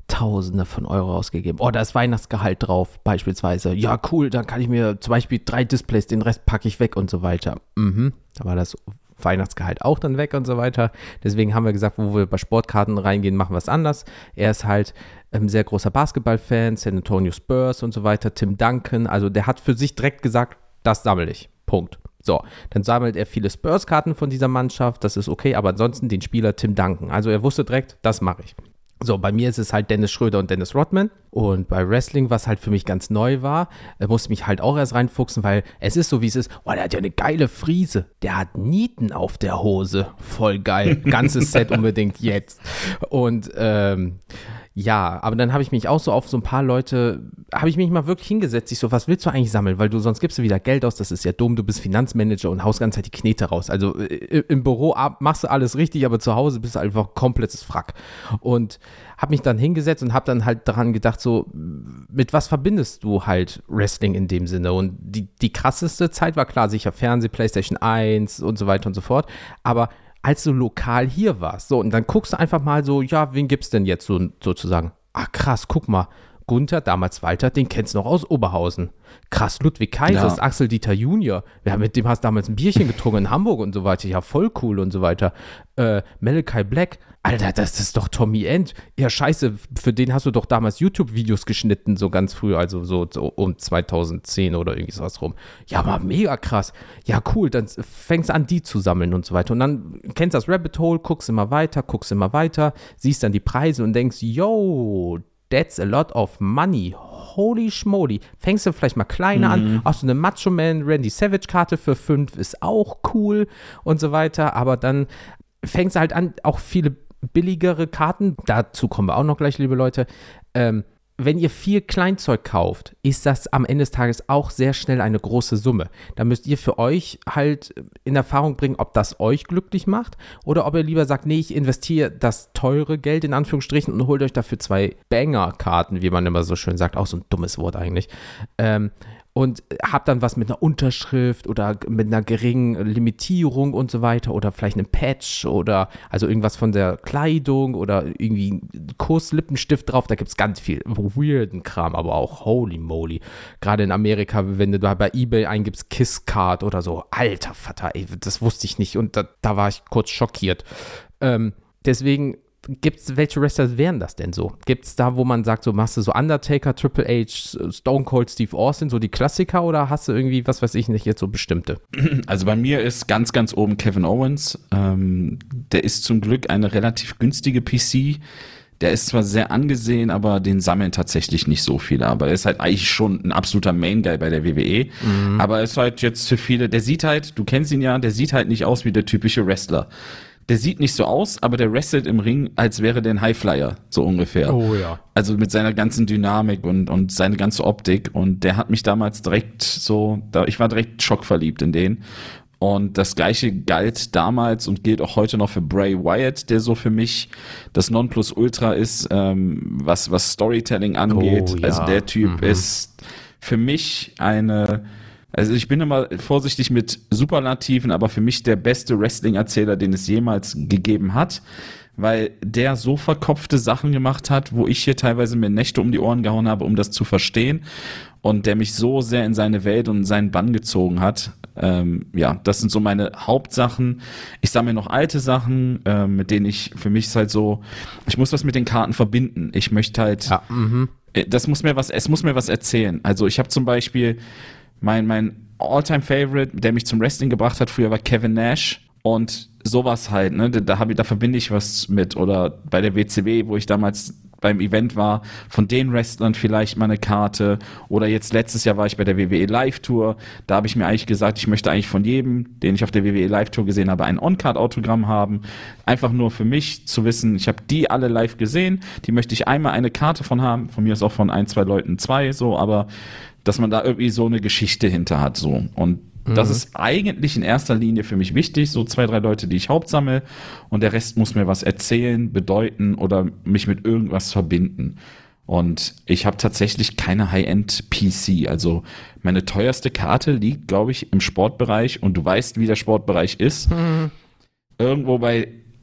Tausende von Euro ausgegeben. Oh, da ist Weihnachtsgehalt drauf, beispielsweise. Ja, cool, dann kann ich mir zum Beispiel drei Displays, den Rest packe ich weg und so weiter. Mhm, da war das Weihnachtsgehalt auch dann weg und so weiter. Deswegen haben wir gesagt, wo wir bei Sportkarten reingehen, machen wir es anders. Er ist halt ein sehr großer Basketballfan, San Antonio Spurs und so weiter, Tim Duncan. Also der hat für sich direkt gesagt, das sammle ich. Punkt. So, dann sammelt er viele Spurs-Karten von dieser Mannschaft, das ist okay, aber ansonsten den Spieler Tim Duncan. Also er wusste direkt, das mache ich. So, bei mir ist es halt Dennis Schröder und Dennis Rodman. Und bei Wrestling, was halt für mich ganz neu war, äh, musste mich halt auch erst reinfuchsen, weil es ist so, wie es ist. Oh, der hat ja eine geile Friese. Der hat Nieten auf der Hose. Voll geil. Ganzes Set unbedingt jetzt. Und ähm, ja, aber dann habe ich mich auch so auf so ein paar Leute, habe ich mich mal wirklich hingesetzt. Ich so, was willst du eigentlich sammeln? Weil du sonst gibst du wieder Geld aus, das ist ja dumm. Du bist Finanzmanager und haust ganze Zeit die Knete raus. Also äh, im Büro machst du alles richtig, aber zu Hause bist du einfach komplettes Frack. Und habe mich dann hingesetzt und habe dann halt daran gedacht, so, mit was verbindest du halt Wrestling in dem Sinne? Und die, die krasseste Zeit war klar, sicher Fernseh, PlayStation eins und so weiter und so fort. Aber als du lokal hier warst, so, und dann guckst du einfach mal so, ja, wen gibt's denn jetzt so sozusagen? Ah, krass, guck mal, Gunther, damals Walter, den kennst du noch aus Oberhausen. Krass, Ludwig Kaisers, ja. Axel Dieter Junior, ja, mit dem hast du damals ein Bierchen getrunken in Hamburg und so weiter, ja, voll cool und so weiter. Äh, Malachi Black, Alter, das ist doch Tommy End. Ja, scheiße, für den hast du doch damals YouTube-Videos geschnitten, so ganz früh, also so, so um zweitausendzehn oder irgendwie sowas rum. Ja, aber mega krass. Ja, cool, dann fängst du an, die zu sammeln und so weiter. Und dann kennst du das Rabbit Hole, guckst immer weiter, guckst immer weiter, siehst dann die Preise und denkst, yo, that's a lot of money. Holy schmoly. Fängst du vielleicht mal kleiner mhm. an. Auch so eine Macho Man Randy Savage Karte für fünf ist auch cool und so weiter. Aber dann fängst du halt an, auch viele billigere Karten, dazu kommen wir auch noch gleich, liebe Leute, ähm, wenn ihr viel Kleinzeug kauft, ist das am Ende des Tages auch sehr schnell eine große Summe. Da müsst ihr für euch halt in Erfahrung bringen, ob das euch glücklich macht oder ob ihr lieber sagt, nee, ich investiere das teure Geld in Anführungsstrichen und holt euch dafür zwei Banger-Karten, wie man immer so schön sagt, auch so ein dummes Wort eigentlich, ähm, und habt dann was mit einer Unterschrift oder mit einer geringen Limitierung und so weiter oder vielleicht einem Patch oder also irgendwas von der Kleidung oder irgendwie Kurslippenstift drauf, da gibt es ganz viel weirden Kram, aber auch holy moly. Gerade in Amerika, wenn du da bei eBay eingibst, Kisscard oder so, alter Vater, ey, das wusste ich nicht und da, da war ich kurz schockiert. Ähm, deswegen Gibt's, welche Wrestler wären das denn so? Gibt es da, wo man sagt, so machst du so Undertaker, Triple H, Stone Cold, Steve Austin, so die Klassiker oder hast du irgendwie, was weiß ich nicht, jetzt so bestimmte? Also bei mir ist ganz, ganz oben Kevin Owens. Ähm, der ist zum Glück eine relativ günstige P C. Der ist zwar sehr angesehen, aber den sammeln tatsächlich nicht so viele. Aber er ist halt eigentlich schon ein absoluter Main-Guy bei der W W E. Mhm. Aber er ist halt jetzt für viele, der sieht halt, du kennst ihn ja, der sieht halt nicht aus wie der typische Wrestler. Der sieht nicht so aus, aber der wrestelt im Ring, als wäre der ein Highflyer, so ungefähr. Oh ja. Also mit seiner ganzen Dynamik und, und seine ganze Optik. Und der hat mich damals direkt so, da, ich war direkt schockverliebt in den. Und das Gleiche galt damals und gilt auch heute noch für Bray Wyatt, der so für mich das Nonplusultra ist, ähm, was, was Storytelling angeht. Oh, ja. Also der Typ mhm. ist für mich eine... Also ich bin immer vorsichtig mit Superlativen, aber für mich der beste Wrestling-Erzähler, den es jemals gegeben hat, weil der so verkopfte Sachen gemacht hat, wo ich hier teilweise mir Nächte um die Ohren gehauen habe, um das zu verstehen, und der mich so sehr in seine Welt und in seinen Bann gezogen hat. Ähm, ja, das sind so meine Hauptsachen. Ich sammle noch alte Sachen, äh, mit denen ich, für mich ist halt so, ich muss was mit den Karten verbinden. Ich möchte halt, ja, mhm. das muss mir was, es muss mir was erzählen. Also ich habe zum Beispiel Mein, mein All-Time-Favorite, der mich zum Wrestling gebracht hat, früher war Kevin Nash und sowas halt, ne, da, hab ich, da verbinde ich was mit. Oder bei der W C W, wo ich damals beim Event war, von den Wrestlern vielleicht mal eine Karte. Oder jetzt letztes Jahr war ich bei der W W E Live-Tour, da habe ich mir eigentlich gesagt, ich möchte eigentlich von jedem, den ich auf der W W E Live-Tour gesehen habe, ein On-Card-Autogramm haben. Einfach nur für mich zu wissen, ich habe die alle live gesehen, die möchte ich einmal eine Karte von haben. Von mir ist auch von ein, zwei Leuten zwei, so, aber dass man da irgendwie so eine Geschichte hinter hat, so. Und mhm. das ist eigentlich in erster Linie für mich wichtig, so zwei, drei Leute, die ich hauptsammle, und der Rest muss mir was erzählen, bedeuten oder mich mit irgendwas verbinden. Und ich habe tatsächlich keine High-End-P C, also meine teuerste Karte liegt, glaube ich, im Sportbereich, und du weißt, wie der Sportbereich ist, mhm. irgendwo bei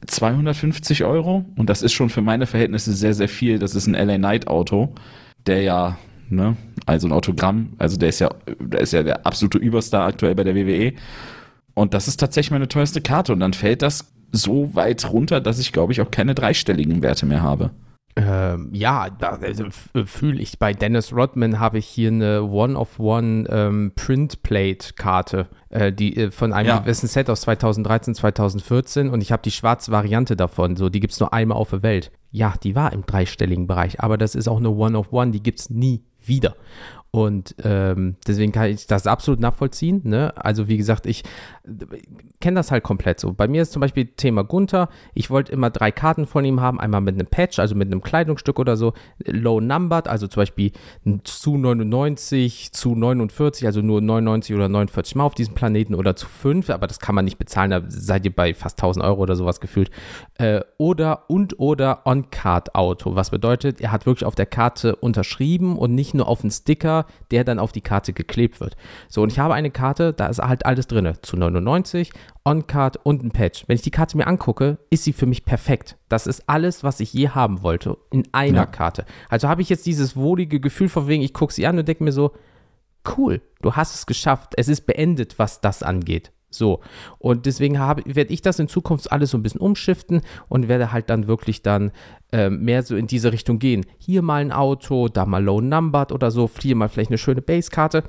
zweihundertfünfzig Euro und das ist schon für meine Verhältnisse sehr, sehr viel. Das ist ein L A Knight Auto, der ja, ne, also ein Autogramm, also der ist ja, der ist ja der absolute Überstar aktuell bei der W W E und das ist tatsächlich meine teuerste Karte und dann fällt das so weit runter, dass ich, glaube ich, auch keine dreistelligen Werte mehr habe. Ähm, ja, da also, fühle ich. Bei Dennis Rodman habe ich hier eine One-of-One ähm, Printplate-Karte, äh, die äh, von einem Ja. gewissen Set aus zweitausenddreizehn, zweitausendvierzehn und ich habe die schwarze Variante davon, so die gibt es nur einmal auf der Welt. Ja, die war im dreistelligen Bereich, aber das ist auch eine One-of-One, die gibt es nie wieder. Und ähm, deswegen kann ich das absolut nachvollziehen, ne? Also wie gesagt, ich äh, kenne das halt komplett so. Bei mir ist zum Beispiel Thema Gunther, ich wollte immer drei Karten von ihm haben, einmal mit einem Patch, also mit einem Kleidungsstück oder so, low numbered, also zum Beispiel ein zu neunundneunzig, zu neunundvierzig, also nur neunundneunzig oder neunundvierzig Mal auf diesem Planeten oder zu fünf, aber das kann man nicht bezahlen, da seid ihr bei fast tausend Euro oder sowas gefühlt. Äh, oder und oder On-Card-Auto, was bedeutet, er hat wirklich auf der Karte unterschrieben und nicht nur auf einen Sticker, der dann auf die Karte geklebt wird. So, und ich habe eine Karte, da ist halt alles drin, zu neunundneunzig, On-Card und ein Patch. Wenn ich die Karte mir angucke, ist sie für mich perfekt. Das ist alles, was ich je haben wollte, in einer Ja. Karte. Also habe ich jetzt dieses wohlige Gefühl von wegen, ich gucke sie an und denke mir so, cool, du hast es geschafft, es ist beendet, was das angeht. So, und deswegen werde ich das in Zukunft alles so ein bisschen umschiften und werde halt dann wirklich dann ähm, mehr so in diese Richtung gehen. Hier mal ein Auto, da mal low numbered oder so, hier mal vielleicht eine schöne Base-Karte.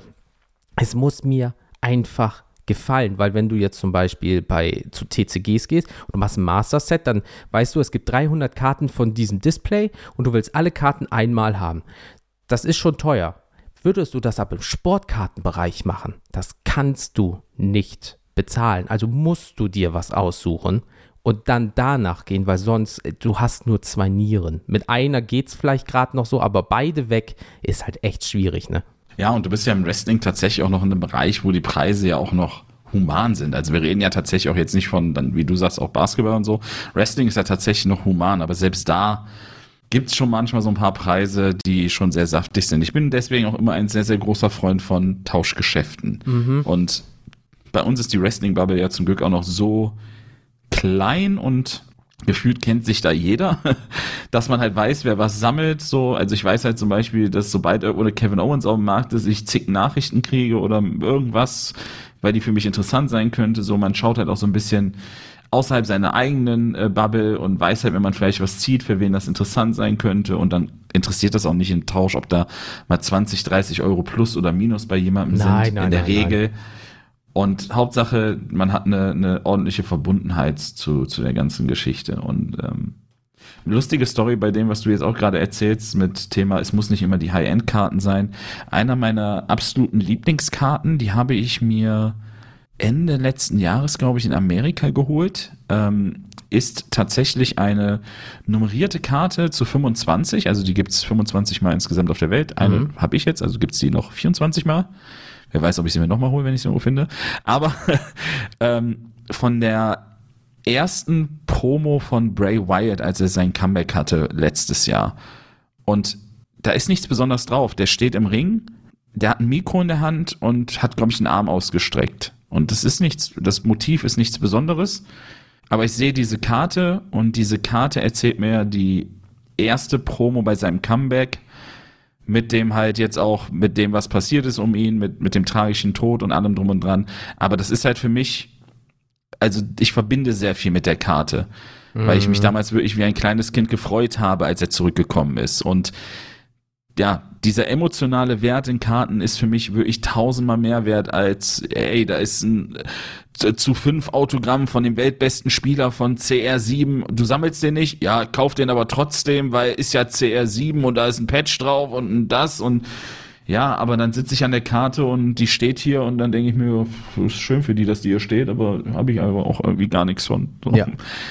Es muss mir einfach gefallen, weil wenn du jetzt zum Beispiel bei zu T C Gs gehst und du machst ein Master-Set, dann weißt du, es gibt dreihundert Karten von diesem Display und du willst alle Karten einmal haben. Das ist schon teuer. Würdest du das aber im Sportkartenbereich machen, das kannst du nicht bezahlen. Also musst du dir was aussuchen und dann danach gehen, weil sonst, du hast nur zwei Nieren. Mit einer geht's vielleicht gerade noch so, aber beide weg ist halt echt schwierig, ne? Ja, und du bist ja im Wrestling tatsächlich auch noch in einem Bereich, wo die Preise ja auch noch human sind. Also wir reden ja tatsächlich auch jetzt nicht von, dann, wie du sagst, auch Basketball und so. Wrestling ist ja tatsächlich noch human, aber selbst da gibt's schon manchmal so ein paar Preise, die schon sehr saftig sind. Ich bin deswegen auch immer ein sehr, sehr großer Freund von Tauschgeschäften. Mhm. Und bei uns ist die Wrestling-Bubble ja zum Glück auch noch so klein und gefühlt kennt sich da jeder, dass man halt weiß, wer was sammelt. So, also ich weiß halt zum Beispiel, dass sobald irgendwo eine Kevin Owens auf dem Markt ist, ich zig Nachrichten kriege oder irgendwas, weil die für mich interessant sein könnte. So, man schaut halt auch so ein bisschen außerhalb seiner eigenen äh, Bubble und weiß halt, wenn man vielleicht was zieht, für wen das interessant sein könnte und dann interessiert das auch nicht im Tausch, ob da mal zwanzig, dreißig Euro plus oder minus bei jemandem Nein, sind. nein, in der nein, Regel. nein. Und Hauptsache, man hat eine, eine ordentliche Verbundenheit zu, zu der ganzen Geschichte. Und ähm, eine lustige Story bei dem, was du jetzt auch gerade erzählst mit Thema, es muss nicht immer die High-End-Karten sein. Einer meiner absoluten Lieblingskarten, die habe ich mir Ende letzten Jahres, glaube ich, in Amerika geholt, ähm, ist tatsächlich eine nummerierte Karte zu fünfundzwanzig. Also die gibt's fünfundzwanzig Mal insgesamt auf der Welt. Eine mhm. habe ich jetzt, also gibt's die noch vierundzwanzig Mal. Wer weiß, ob ich sie mir nochmal hole, wenn ich sie irgendwo finde. Aber ähm, von der ersten Promo von Bray Wyatt, als er sein Comeback hatte letztes Jahr. Und da ist nichts Besonderes drauf. Der steht im Ring, der hat ein Mikro in der Hand und hat, glaube ich, einen Arm ausgestreckt. Und das ist nichts, das Motiv ist nichts Besonderes. Aber ich sehe diese Karte und diese Karte erzählt mir die erste Promo bei seinem Comeback. Mit dem halt jetzt auch, mit dem, was passiert ist um ihn, mit, mit dem tragischen Tod und allem drum und dran. Aber das ist halt für mich, also ich verbinde sehr viel mit der Karte, mhm. weil ich mich damals wirklich wie ein kleines Kind gefreut habe, als er zurückgekommen ist. Und ja, dieser emotionale Wert in Karten ist für mich wirklich tausendmal mehr wert als, ey, da ist ein zu fünf Autogramm von dem weltbesten Spieler von C R sieben. Du sammelst den nicht? Ja, kauf den aber trotzdem, weil ist ja C R sieben und da ist ein Patch drauf und ein das und ja, aber dann sitze ich an der Karte und die steht hier und dann denke ich mir, ist schön für die, dass die hier steht, aber habe ich aber auch irgendwie gar nichts von. So. Ja.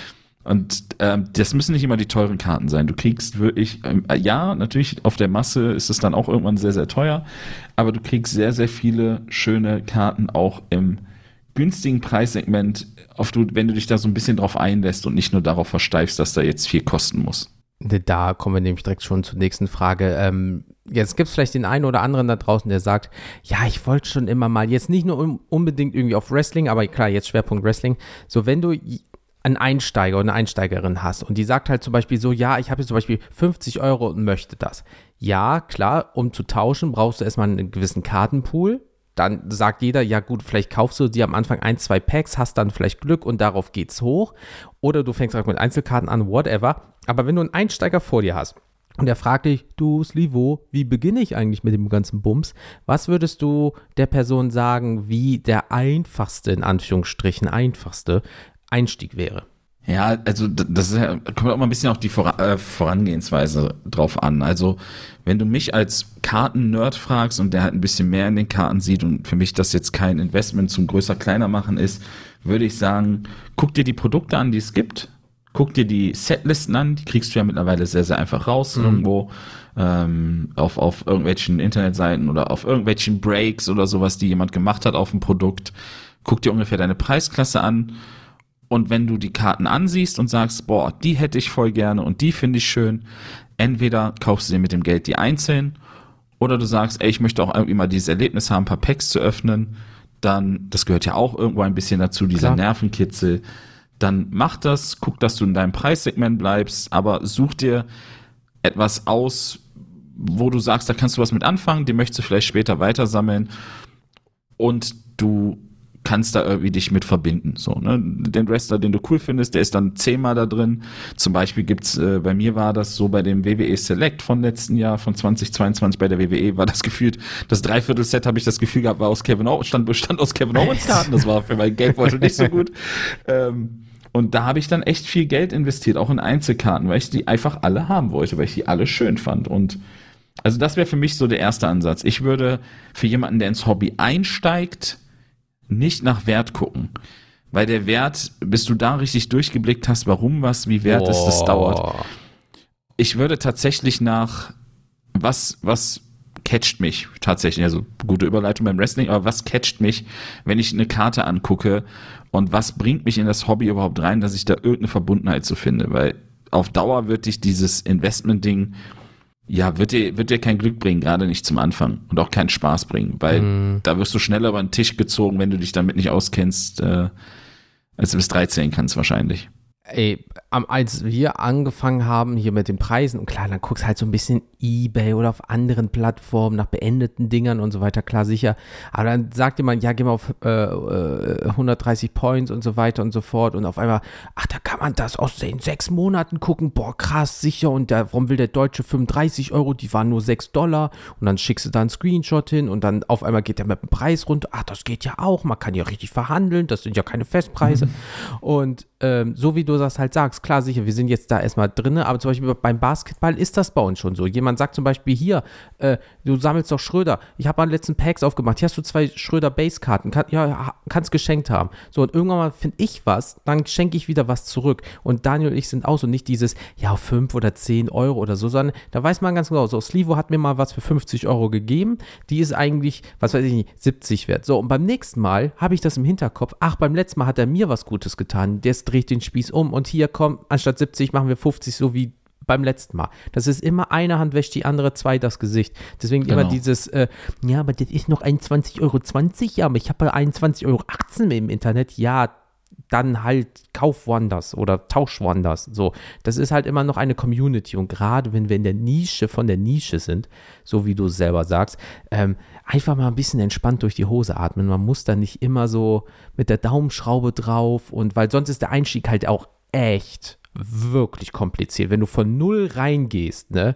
Und ähm, das müssen nicht immer die teuren Karten sein. Du kriegst wirklich, ähm, ja, natürlich auf der Masse ist es dann auch irgendwann sehr, sehr teuer, aber du kriegst sehr, sehr viele schöne Karten auch im günstigen Preissegment, auf du, wenn du dich da so ein bisschen drauf einlässt und nicht nur darauf versteifst, dass da jetzt viel kosten muss. Da kommen wir nämlich direkt schon zur nächsten Frage. Ähm, jetzt gibt es vielleicht den einen oder anderen da draußen, der sagt, ja, ich wollte schon immer mal, jetzt nicht nur um, unbedingt irgendwie auf Wrestling, aber klar, jetzt Schwerpunkt Wrestling, so wenn du einen Einsteiger oder eine Einsteigerin hast und die sagt halt zum Beispiel so, ja, ich habe jetzt zum Beispiel fünfzig Euro und möchte das. Ja, klar, um zu tauschen, brauchst du erstmal einen gewissen Kartenpool. Dann sagt jeder, ja gut, vielleicht kaufst du dir am Anfang ein, zwei Packs, hast dann vielleicht Glück und darauf geht's hoch. Oder du fängst auch mit Einzelkarten an, whatever. Aber wenn du einen Einsteiger vor dir hast und der fragt dich, du Slivo, wie beginne ich eigentlich mit dem ganzen Bums? Was würdest du der Person sagen, wie der einfachste, in Anführungsstrichen, einfachste Einstieg wäre? Ja, also das ist ja, kommt auch mal ein bisschen auf die Vor- äh, Vorangehensweise drauf an. Also wenn du mich als Karten-Nerd fragst und der halt ein bisschen mehr in den Karten sieht und für mich das jetzt kein Investment zum größer, kleiner machen ist, würde ich sagen, guck dir die Produkte an, die es gibt. Guck dir die Setlisten an, die kriegst du ja mittlerweile sehr, sehr einfach raus mhm. irgendwo ähm, auf, auf irgendwelchen Internetseiten oder auf irgendwelchen Breaks oder sowas, die jemand gemacht hat auf dem Produkt. Guck dir ungefähr deine Preisklasse an. Und wenn du die Karten ansiehst und sagst, boah, die hätte ich voll gerne und die finde ich schön, entweder kaufst du dir mit dem Geld die einzeln oder du sagst, ey, ich möchte auch irgendwie mal dieses Erlebnis haben, ein paar Packs zu öffnen, dann, das gehört ja auch irgendwo ein bisschen dazu, dieser Klar. Nervenkitzel, dann mach das, guck, dass du in deinem Preissegment bleibst, aber such dir etwas aus, wo du sagst, da kannst du was mit anfangen, den möchtest du vielleicht später weitersammeln und du kannst da irgendwie dich mit verbinden. So, ne? Den Wrestler, den du cool findest, der ist dann zehnmal da drin. Zum Beispiel gibt's, äh, bei mir war das so bei dem W W E Select von letzten Jahr, von zwanzig zweiundzwanzig bei der W W E, war das gefühlt, das Dreiviertel-Set habe ich das Gefühl gehabt, war aus Kevin Owens, stand, bestand aus Kevin Owens Karten. Das war für mein Geldbeutel nicht so gut. Ähm, und da habe ich dann echt viel Geld investiert, auch in Einzelkarten, weil ich die einfach alle haben wollte, weil ich die alle schön fand. Und also das wäre für mich so der erste Ansatz. Ich würde für jemanden, der ins Hobby einsteigt, nicht nach Wert gucken. Weil der Wert, bis du da richtig durchgeblickt hast, warum was, wie wert ist, das dauert. Ich würde tatsächlich nach, was, was catcht mich tatsächlich, also gute Überleitung beim Wrestling, aber was catcht mich, wenn ich eine Karte angucke und was bringt mich in das Hobby überhaupt rein, dass ich da irgendeine Verbundenheit zu finde, weil auf Dauer wird dich dieses Investment-Ding ja, wird dir, wird dir kein Glück bringen, gerade nicht zum Anfang und auch keinen Spaß bringen, weil mm. da wirst du schneller über den Tisch gezogen, wenn du dich damit nicht auskennst, äh, als du bis dreizehn kannst wahrscheinlich. Ey, als wir angefangen haben hier mit den Preisen, und klar, dann guckst halt so ein bisschen eBay oder auf anderen Plattformen nach beendeten Dingern und so weiter, klar, sicher. Aber dann sagt jemand, ja, geh mal auf äh, hundertdreißig Points und so weiter und so fort und auf einmal, ach, da kann man das aus in sechs Monaten gucken, boah, krass, sicher, und der, warum will der Deutsche fünfunddreißig Euro, die waren nur sechs Dollar und dann schickst du da einen Screenshot hin und dann auf einmal geht der mit dem Preis runter, ach, das geht ja auch, man kann ja richtig verhandeln, das sind ja keine Festpreise mhm. und ähm, so wie du das halt sagst, klar, sicher, wir sind jetzt da erstmal drin, aber zum Beispiel beim Basketball ist das bei uns schon so. Jemand sagt zum Beispiel hier, äh, du sammelst doch Schröder. Ich habe mal die letzten Packs aufgemacht. Hier hast du zwei Schröder Base-Karten. Kann, ja, kannst geschenkt haben. So, und irgendwann mal finde ich was, dann schenke ich wieder was zurück. Und Daniel und ich sind auch so nicht dieses, ja, fünf oder zehn Euro oder so, sondern da weiß man ganz genau, so, Slivo hat mir mal was für fünfzig Euro gegeben. Die ist eigentlich, was weiß ich nicht, siebzig wert. So, und beim nächsten Mal habe ich das im Hinterkopf. Ach, beim letzten Mal hat er mir was Gutes getan. Der dreht den Spieß um und hier kommt, anstatt siebzig machen wir fünfzig, so wie beim letzten Mal. Das ist immer eine Hand wäscht die andere, zwei das Gesicht. Deswegen genau. immer dieses, äh, ja, aber das ist noch einundzwanzig Euro zwanzig, ja, aber ich habe einundzwanzig Euro achtzehn im Internet, ja, dann halt kauf woanders oder tausch woanders. So, das ist halt immer noch eine Community und gerade wenn wir in der Nische von der Nische sind, so wie du es selber sagst, ähm, einfach mal ein bisschen entspannt durch die Hose atmen. Man muss da nicht immer so mit der Daumenschraube drauf und weil sonst ist der Einstieg halt auch echt wirklich kompliziert. Wenn du von null reingehst, ne?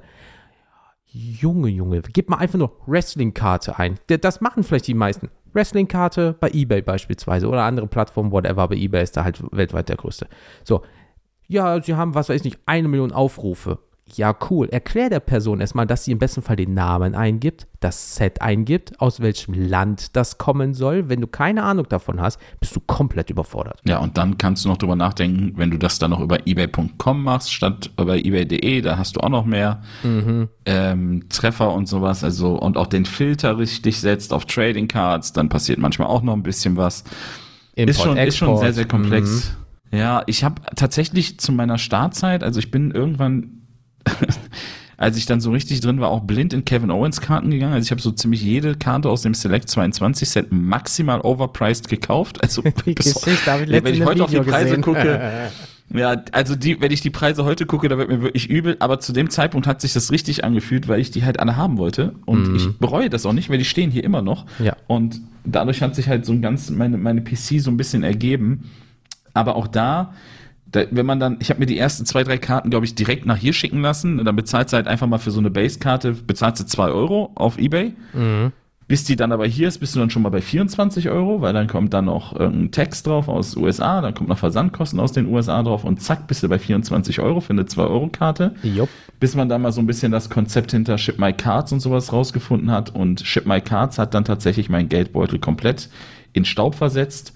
Junge, Junge, gib mal einfach nur Wrestling-Karte ein. Das machen vielleicht die meisten. Wrestling-Karte bei eBay beispielsweise oder andere Plattformen, whatever, aber eBay ist da halt weltweit der größte. So, ja, sie haben, was weiß ich nicht, eine Million Aufrufe. Ja, cool. Erklär der Person erstmal, dass sie im besten Fall den Namen eingibt, das Set eingibt, aus welchem Land das kommen soll. Wenn du keine Ahnung davon hast, bist du komplett überfordert. Ja, und dann kannst du noch drüber nachdenken, wenn du das dann noch über ebay punkt com machst, statt über ebay punkt de, da hast du auch noch mehr mhm. ähm, Treffer und sowas, also und auch den Filter richtig setzt auf Trading Cards, dann passiert manchmal auch noch ein bisschen was. Import, ist schon, ist schon sehr, sehr komplex. Mhm. Ja, ich habe tatsächlich zu meiner Startzeit, also ich bin irgendwann als ich dann so richtig drin war, auch blind in Kevin Owens Karten gegangen. Also ich habe so ziemlich jede Karte aus dem Select zweiundzwanzig Set maximal overpriced gekauft. Also die bis, Geschichte habe ich wenn ich heute Video auf die Preise gesehen. gucke, ja, also die, wenn ich die Preise heute gucke, da wird mir wirklich übel, aber zu dem Zeitpunkt hat sich das richtig angefühlt, weil ich die halt alle haben wollte und mhm. ich bereue das auch nicht, weil die stehen hier immer noch ja. und dadurch hat sich halt so ein ganz, meine, meine P C so ein bisschen ergeben, aber auch da, da wenn man dann, ich habe mir die ersten zwei, drei Karten, glaube ich, direkt nach hier schicken lassen und dann bezahlst du halt einfach mal für so eine Base-Karte, bezahlst du zwei Euro auf Ebay. Mhm. Bis die dann aber hier ist, bist du dann schon mal bei vierundzwanzig Euro, weil dann kommt dann noch irgendein Text drauf aus U S A, dann kommt noch Versandkosten aus den U S A drauf und zack, bist du bei vierundzwanzig Euro für eine zwei Euro Karte. Jupp. Bis man dann mal so ein bisschen das Konzept hinter Ship My Cards und sowas rausgefunden hat und Ship My Cards hat dann tatsächlich meinen Geldbeutel komplett in Staub versetzt.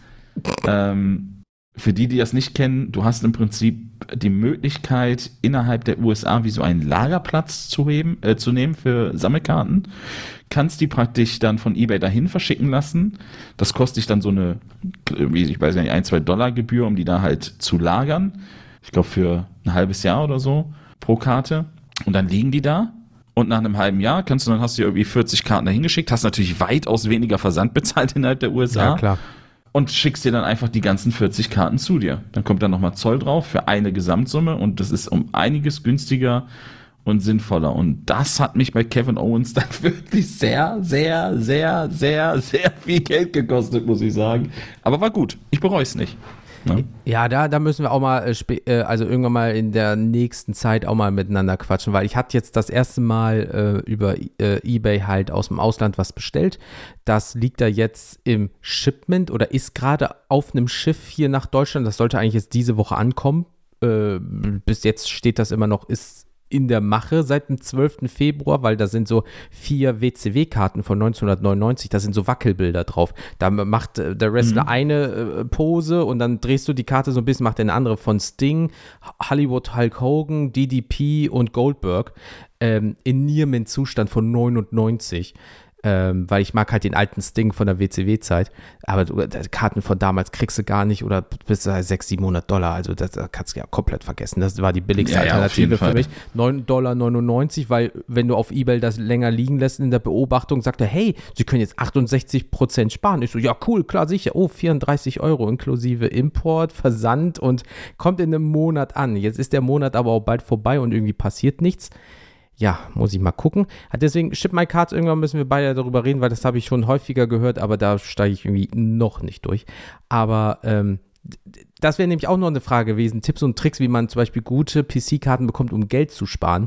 ähm, Für die, die das nicht kennen, du hast im Prinzip die Möglichkeit, innerhalb der U S A wie so einen Lagerplatz zu, heben, äh, zu nehmen für Sammelkarten. Kannst die praktisch dann von eBay dahin verschicken lassen. Das kostet dich dann so eine, wie ich weiß nicht, ein, zwei Dollar Gebühr, um die da halt zu lagern. Ich glaube für ein halbes Jahr oder so pro Karte. Und dann liegen die da. Und nach einem halben Jahr kannst du dann, hast du irgendwie vierzig Karten dahin geschickt, hast natürlich weitaus weniger Versand bezahlt innerhalb der U S A. Ja, klar. Und schickst dir dann einfach die ganzen vierzig Karten zu dir. Dann kommt dann nochmal Zoll drauf für eine Gesamtsumme und das ist um einiges günstiger und sinnvoller. Und das hat mich bei Kevin Owens dann wirklich sehr, sehr, sehr, sehr, sehr viel Geld gekostet, muss ich sagen. Aber war gut. Ich bereue es nicht. Ne? Ja, da, da müssen wir auch mal, äh, also irgendwann mal in der nächsten Zeit auch mal miteinander quatschen, weil ich hatte jetzt das erste Mal äh, über äh, eBay halt aus dem Ausland was bestellt. Das liegt da jetzt im Shipment oder ist gerade auf einem Schiff hier nach Deutschland. Das sollte eigentlich jetzt diese Woche ankommen. Äh, bis jetzt steht das immer noch, ist in der Mache seit dem zwölften Februar, weil da sind so vier W C W-Karten von neunzehnhundertneunundneunzig, da sind so Wackelbilder drauf. Da macht äh, der Wrestler mhm. eine äh, Pose und dann drehst du die Karte so ein bisschen, macht der eine andere von Sting, Hollywood Hulk Hogan, D D P und Goldberg ähm, in Nierman-Zustand von neunundneunzig. Ähm, weil ich mag halt den alten Sting von der W C W-Zeit, aber du, Karten von damals kriegst du gar nicht oder bis zu sechshundert, siebenhundert Dollar, also das, das kannst du ja komplett vergessen. Das war die billigste ja, ja, Alternative für mich. neun Dollar neunundneunzig, weil wenn du auf eBay das länger liegen lässt in der Beobachtung, sagt er, hey, Sie können jetzt achtundsechzig Prozent sparen. Ich so, ja cool, klar, sicher. Oh, vierunddreißig Euro inklusive Import, Versand und kommt in einem Monat an. Jetzt ist der Monat aber auch bald vorbei und irgendwie passiert nichts. Ja, muss ich mal gucken. Deswegen, Ship My Cards, irgendwann müssen wir beide darüber reden, weil das habe ich schon häufiger gehört, aber da steige ich irgendwie noch nicht durch. Aber ähm, das wäre nämlich auch noch eine Frage gewesen. Tipps und Tricks, wie man zum Beispiel gute P C-Karten bekommt, um Geld zu sparen.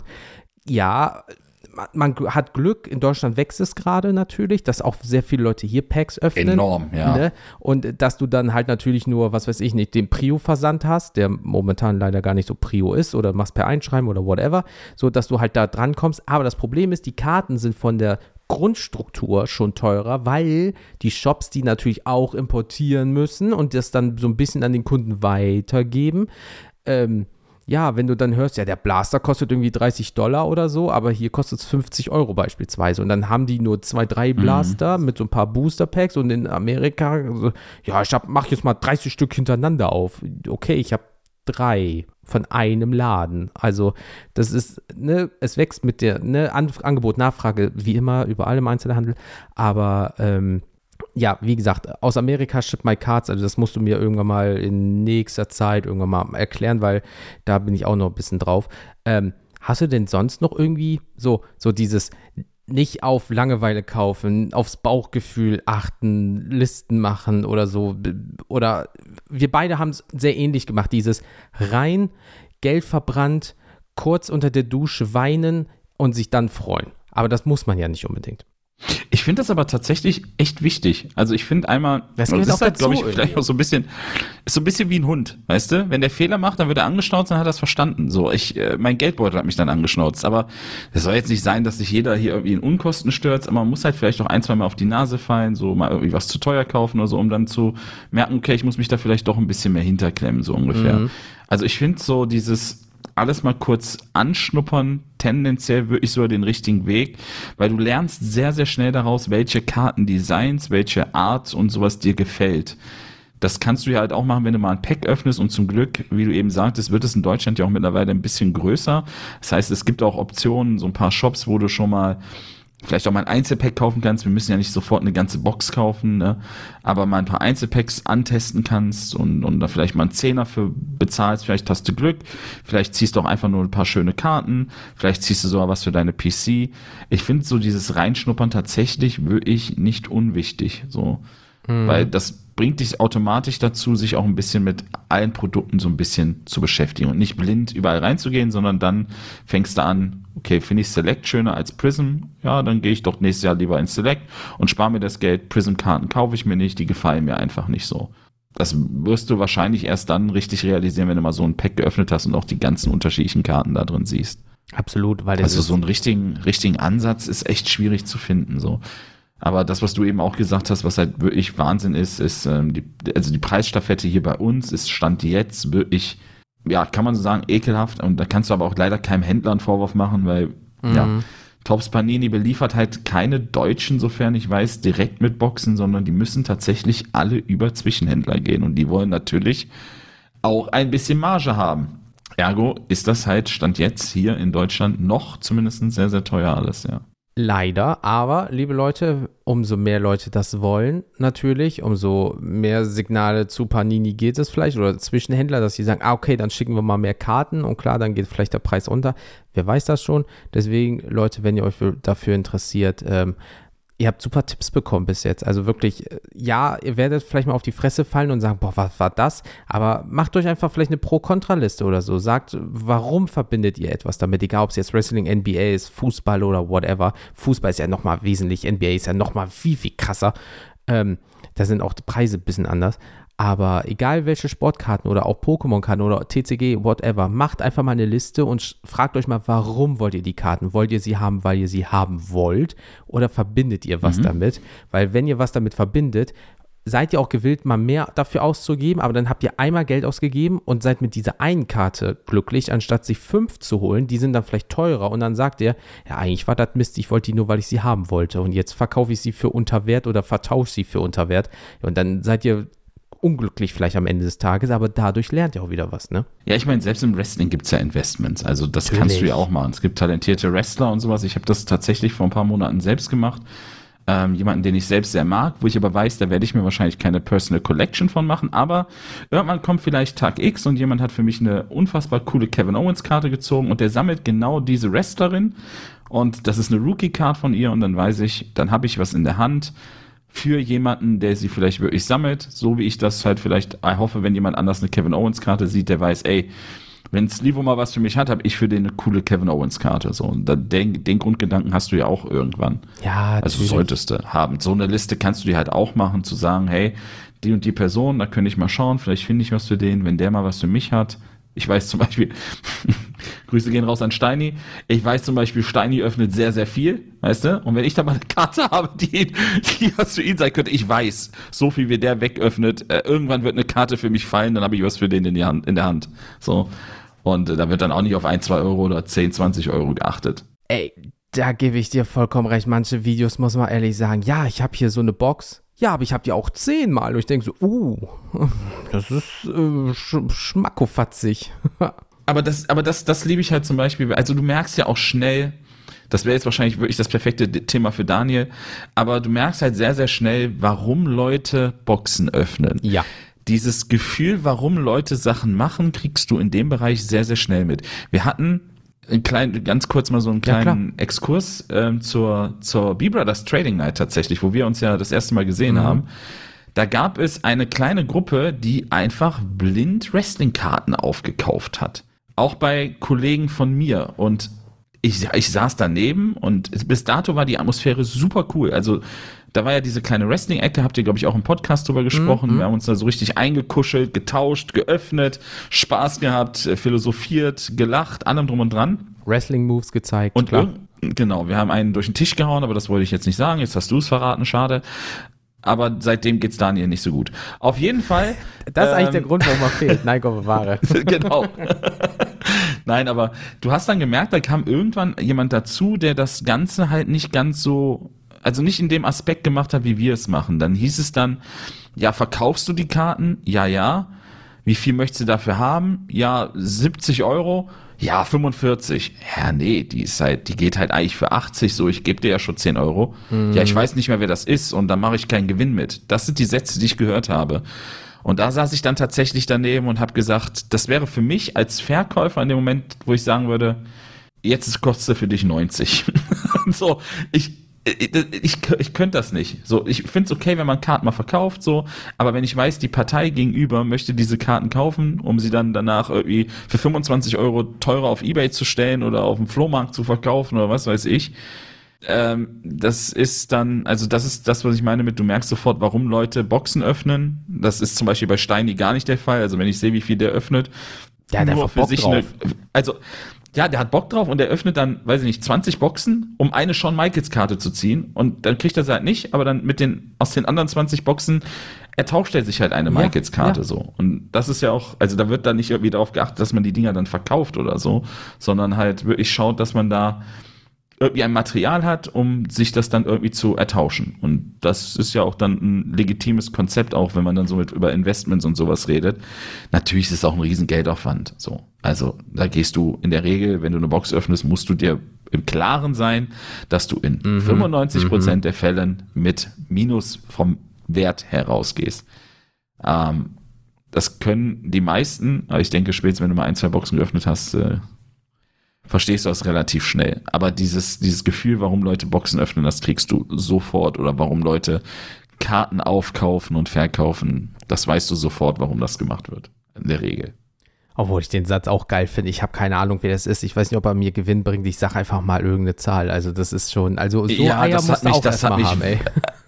Ja, man, man hat Glück, in Deutschland wächst es gerade natürlich, dass auch sehr viele Leute hier Packs öffnen. Enorm, ja. Ne? Und dass du dann halt natürlich nur, was weiß ich nicht, den Prio-Versand hast, der momentan leider gar nicht so Prio ist oder machst per Einschreiben oder whatever, so dass du halt da dran kommst. Aber das Problem ist, die Karten sind von der Grundstruktur schon teurer, weil die Shops die natürlich auch importieren müssen und das dann so ein bisschen an den Kunden weitergeben. Ähm, Ja, wenn du dann hörst, ja, der Blaster kostet irgendwie dreißig Dollar oder so, aber hier kostet es fünfzig Euro beispielsweise. Und dann haben die nur zwei, drei Blaster mhm. mit so ein paar Booster-Packs und in Amerika, so, ja, ich hab, mach jetzt mal dreißig Stück hintereinander auf. Okay, ich habe drei von einem Laden. Also das ist, ne, es wächst mit der, ne, An- Angebot, Nachfrage, wie immer, überall im Einzelhandel, aber, ähm, ja, wie gesagt, aus Amerika Ship My Cards, also das musst du mir irgendwann mal in nächster Zeit irgendwann mal erklären, weil da bin ich auch noch ein bisschen drauf. Ähm, hast du denn sonst noch irgendwie so, so dieses nicht auf Langeweile kaufen, aufs Bauchgefühl achten, Listen machen oder so? Oder wir beide haben es sehr ähnlich gemacht, dieses rein, Geld verbrannt, kurz unter der Dusche weinen und sich dann freuen. Aber das muss man ja nicht unbedingt. Ich finde das aber tatsächlich echt wichtig. Also ich finde einmal, das, das ist halt, glaube ich, irgendwie. vielleicht auch so ein bisschen, ist so ein bisschen wie ein Hund, weißt du? Wenn der Fehler macht, dann wird er angeschnauzt, dann hat er es verstanden. So, ich, äh, mein Geldbeutel hat mich dann angeschnauzt. Aber es soll jetzt nicht sein, dass sich jeder hier irgendwie in Unkosten stürzt, aber man muss halt vielleicht auch ein, zwei Mal auf die Nase fallen, so mal irgendwie was zu teuer kaufen oder so, um dann zu merken, okay, ich muss mich da vielleicht doch ein bisschen mehr hinterklemmen, so ungefähr. Mhm. Also ich finde so dieses alles mal kurz anschnuppern, tendenziell wirklich so den richtigen Weg, weil du lernst sehr, sehr schnell daraus, welche Kartendesigns, welche Art und sowas dir gefällt. Das kannst du ja halt auch machen, wenn du mal ein Pack öffnest und zum Glück, wie du eben sagtest, wird es in Deutschland ja auch mittlerweile ein bisschen größer. Das heißt, es gibt auch Optionen, so ein paar Shops, wo du schon mal vielleicht auch mal ein Einzelpack kaufen kannst. Wir müssen ja nicht sofort eine ganze Box kaufen, ne? Aber mal ein paar Einzelpacks antesten kannst und, und da vielleicht mal einen Zehner für bezahlst. Vielleicht hast du Glück. Vielleicht ziehst du auch einfach nur ein paar schöne Karten. Vielleicht ziehst du sogar was für deine P C. Ich finde so dieses Reinschnuppern tatsächlich wirklich nicht unwichtig, so. Mhm. Weil das bringt dich automatisch dazu, sich auch ein bisschen mit allen Produkten so ein bisschen zu beschäftigen und nicht blind überall reinzugehen, sondern dann fängst du an, okay, finde ich Select schöner als Prism? Ja, dann gehe ich doch nächstes Jahr lieber in Select und spare mir das Geld. Prism-Karten kaufe ich mir nicht, die gefallen mir einfach nicht so. Das wirst du wahrscheinlich erst dann richtig realisieren, wenn du mal so ein Pack geöffnet hast und auch die ganzen unterschiedlichen Karten da drin siehst. Absolut, weil das also so einen richtigen, richtigen Ansatz ist echt schwierig zu finden, so. Aber das, was du eben auch gesagt hast, was halt wirklich Wahnsinn ist, ist, ähm, die, also die Preisstaffette hier bei uns ist Stand jetzt wirklich, ja, kann man so sagen, ekelhaft. Und da kannst du aber auch leider keinem Händler einen Vorwurf machen, weil, mhm. ja, Topps Panini beliefert halt keine Deutschen, sofern ich weiß, direkt mit Boxen, sondern die müssen tatsächlich alle über Zwischenhändler gehen. Und die wollen natürlich auch ein bisschen Marge haben. Ergo ist das halt Stand jetzt hier in Deutschland noch zumindest sehr, sehr teuer alles, ja. Leider, aber liebe Leute, umso mehr Leute das wollen, natürlich, umso mehr Signale zu Panini geht es vielleicht oder Zwischenhändler, dass sie sagen, ah okay, dann schicken wir mal mehr Karten und klar, dann geht vielleicht der Preis runter. Wer weiß das schon? Deswegen, Leute, wenn ihr euch für, dafür interessiert, ähm, ihr habt super Tipps bekommen bis jetzt. Also wirklich, ja, ihr werdet vielleicht mal auf die Fresse fallen und sagen, boah, was war das? Aber macht euch einfach vielleicht eine Pro-Kontra-Liste oder so. Sagt, warum verbindet ihr etwas damit? Egal, ob es jetzt Wrestling, N B A ist, Fußball oder whatever. Fußball ist ja nochmal wesentlich, N B A ist ja nochmal viel, viel krasser. Ähm, da sind auch die Preise ein bisschen anders. Aber egal welche Sportkarten oder auch Pokémon-Karten oder T C G, whatever, macht einfach mal eine Liste und fragt euch mal, warum wollt ihr die Karten? Wollt ihr sie haben, weil ihr sie haben wollt? Oder verbindet ihr was mhm. damit? Weil wenn ihr was damit verbindet, seid ihr auch gewillt, mal mehr dafür auszugeben, aber dann habt ihr einmal Geld ausgegeben und seid mit dieser einen Karte glücklich, anstatt sich fünf zu holen, die sind dann vielleicht teurer und dann sagt ihr, ja eigentlich war das Mist, ich wollte die nur, weil ich sie haben wollte und jetzt verkaufe ich sie für Unterwert oder vertausche sie für Unterwert und dann seid ihr unglücklich vielleicht am Ende des Tages, aber dadurch lernt ihr auch wieder was, ne? Ja, ich meine, selbst im Wrestling gibt es ja Investments, also das Natürlich. Kannst du ja auch machen. Es gibt talentierte Wrestler und sowas. Ich habe das tatsächlich vor ein paar Monaten selbst gemacht. Ähm, jemanden, den ich selbst sehr mag, wo ich aber weiß, da werde ich mir wahrscheinlich keine Personal Collection von machen, aber irgendwann kommt vielleicht Tag X und jemand hat für mich eine unfassbar coole Kevin Owens Karte gezogen und der sammelt genau diese Wrestlerin und das ist eine Rookie-Card von ihr und dann weiß ich, dann habe ich was in der Hand für jemanden, der sie vielleicht wirklich sammelt, so wie ich das halt vielleicht hoffe, wenn jemand anders eine Kevin Owens Karte sieht, der weiß, ey, wenn Slivo mal was für mich hat, habe ich für den eine coole Kevin Owens Karte. So, und den, den Grundgedanken hast du ja auch irgendwann. Ja, also natürlich. Solltest du haben. So eine Liste kannst du dir halt auch machen, zu sagen, hey, die und die Person, da könnte ich mal schauen, vielleicht finde ich was für den, wenn der mal was für mich hat. Ich weiß zum Beispiel, Grüße gehen raus an Steini, ich weiß zum Beispiel, Steini öffnet sehr, sehr viel, weißt du? Und wenn ich da mal eine Karte habe, die, die was für ihn sein könnte, ich weiß, so viel wie der wegöffnet, äh, irgendwann wird eine Karte für mich fallen, dann habe ich was für den in, die Hand, in der Hand. So. Und äh, da wird dann auch nicht auf ein, zwei Euro oder zehn, zwanzig Euro geachtet. Ey, da gebe ich dir vollkommen recht. Manche Videos, muss man ehrlich sagen, ja, ich habe hier so eine Box. Ja, aber ich habe die auch zehnmal. Und ich denke so, uh, das ist äh, sch schmackofatzig. aber das, aber das, das liebe ich halt zum Beispiel. Also du merkst ja auch schnell, das wäre jetzt wahrscheinlich wirklich das perfekte Thema für Daniel, aber du merkst halt sehr, sehr schnell, warum Leute Boxen öffnen. Ja. Dieses Gefühl, warum Leute Sachen machen, kriegst du in dem Bereich sehr, sehr schnell mit. Wir hatten ein klein, ganz kurz mal so einen kleinen ja, Exkurs ähm, zur, zur B-Brothers Trading Night tatsächlich, wo wir uns ja das erste Mal gesehen mhm. haben. Da gab es eine kleine Gruppe, die einfach blind Wrestling-Karten aufgekauft hat. Auch bei Kollegen von mir. Und ich, ich saß daneben und bis dato war die Atmosphäre super cool. Also da war ja diese kleine Wrestling-Ecke, habt ihr, glaube ich, auch im Podcast drüber gesprochen. Mhm. Wir haben uns da so richtig eingekuschelt, getauscht, geöffnet, Spaß gehabt, philosophiert, gelacht, allem drum und dran. Wrestling-Moves gezeigt, und klar. Genau, wir haben einen durch den Tisch gehauen, aber das wollte ich jetzt nicht sagen. Jetzt hast du es verraten, schade. Aber seitdem geht's Daniel nicht so gut. Auf jeden Fall. Das ist ähm, eigentlich der Grund, warum er fehlt. Nein, Gott bewahre. Genau. Nein, aber du hast dann gemerkt, da kam irgendwann jemand dazu, der das Ganze halt nicht ganz so also nicht in dem Aspekt gemacht hat, wie wir es machen. Dann hieß es dann, ja, verkaufst du die Karten? Ja, ja. Wie viel möchtest du dafür haben? Ja, siebzig Euro. Ja, fünfundvierzig. Ja, nee, die ist halt, die geht halt eigentlich für achtzig, so, ich gebe dir ja schon zehn Euro. Mhm. Ja, ich weiß nicht mehr, wer das ist und dann mache ich keinen Gewinn mit. Das sind die Sätze, die ich gehört habe. Und da saß ich dann tatsächlich daneben und habe gesagt, das wäre für mich als Verkäufer in dem Moment, wo ich sagen würde, jetzt kostet es für dich neunzig. So, ich, ich, ich, ich könnte das nicht. So, ich finde es okay, wenn man Karten mal verkauft, so, aber wenn ich weiß, die Partei gegenüber möchte diese Karten kaufen, um sie dann danach irgendwie für fünfundzwanzig Euro teurer auf eBay zu stellen oder auf dem Flohmarkt zu verkaufen oder was weiß ich, ähm, das ist dann, also das ist das, was ich meine mit, du merkst sofort, warum Leute Boxen öffnen. Das ist zum Beispiel bei Steini gar nicht der Fall. Also wenn ich sehe, wie viel der öffnet, ja, der nur für sich drauf. Eine, also ja, der hat Bock drauf und der öffnet dann, weiß ich nicht, zwanzig Boxen, um eine Shawn Michaels Karte zu ziehen und dann kriegt er sie halt nicht, aber dann mit den, aus den anderen zwanzig Boxen ertauscht er sich halt eine ja, Michaels Karte ja. so. Und das ist ja auch, also da wird dann nicht irgendwie darauf geachtet, dass man die Dinger dann verkauft oder so, sondern halt wirklich schaut, dass man da irgendwie ein Material hat, um sich das dann irgendwie zu ertauschen. Und das ist ja auch dann ein legitimes Konzept, auch wenn man dann so mit über Investments und sowas redet. Natürlich ist es auch ein riesen Geldaufwand. So. Also da gehst du in der Regel, wenn du eine Box öffnest, musst du dir im Klaren sein, dass du in mhm. fünfundneunzig Prozent mhm. der Fällen mit Minus vom Wert herausgehst. Ähm, das können die meisten, aber ich denke spätestens, wenn du mal ein, zwei Boxen geöffnet hast, äh, verstehst du das relativ schnell. Aber dieses, dieses Gefühl, warum Leute Boxen öffnen, das kriegst du sofort. Oder warum Leute Karten aufkaufen und verkaufen, das weißt du sofort, warum das gemacht wird. In der Regel. Obwohl ich den Satz auch geil finde. Ich habe keine Ahnung, wer das ist. Ich weiß nicht, ob er mir Gewinn bringt. Ich sage einfach mal irgendeine Zahl. Also das ist schon, also so ja, Eier das musst hat mich, du auch das hat erstmal mich, haben, ey.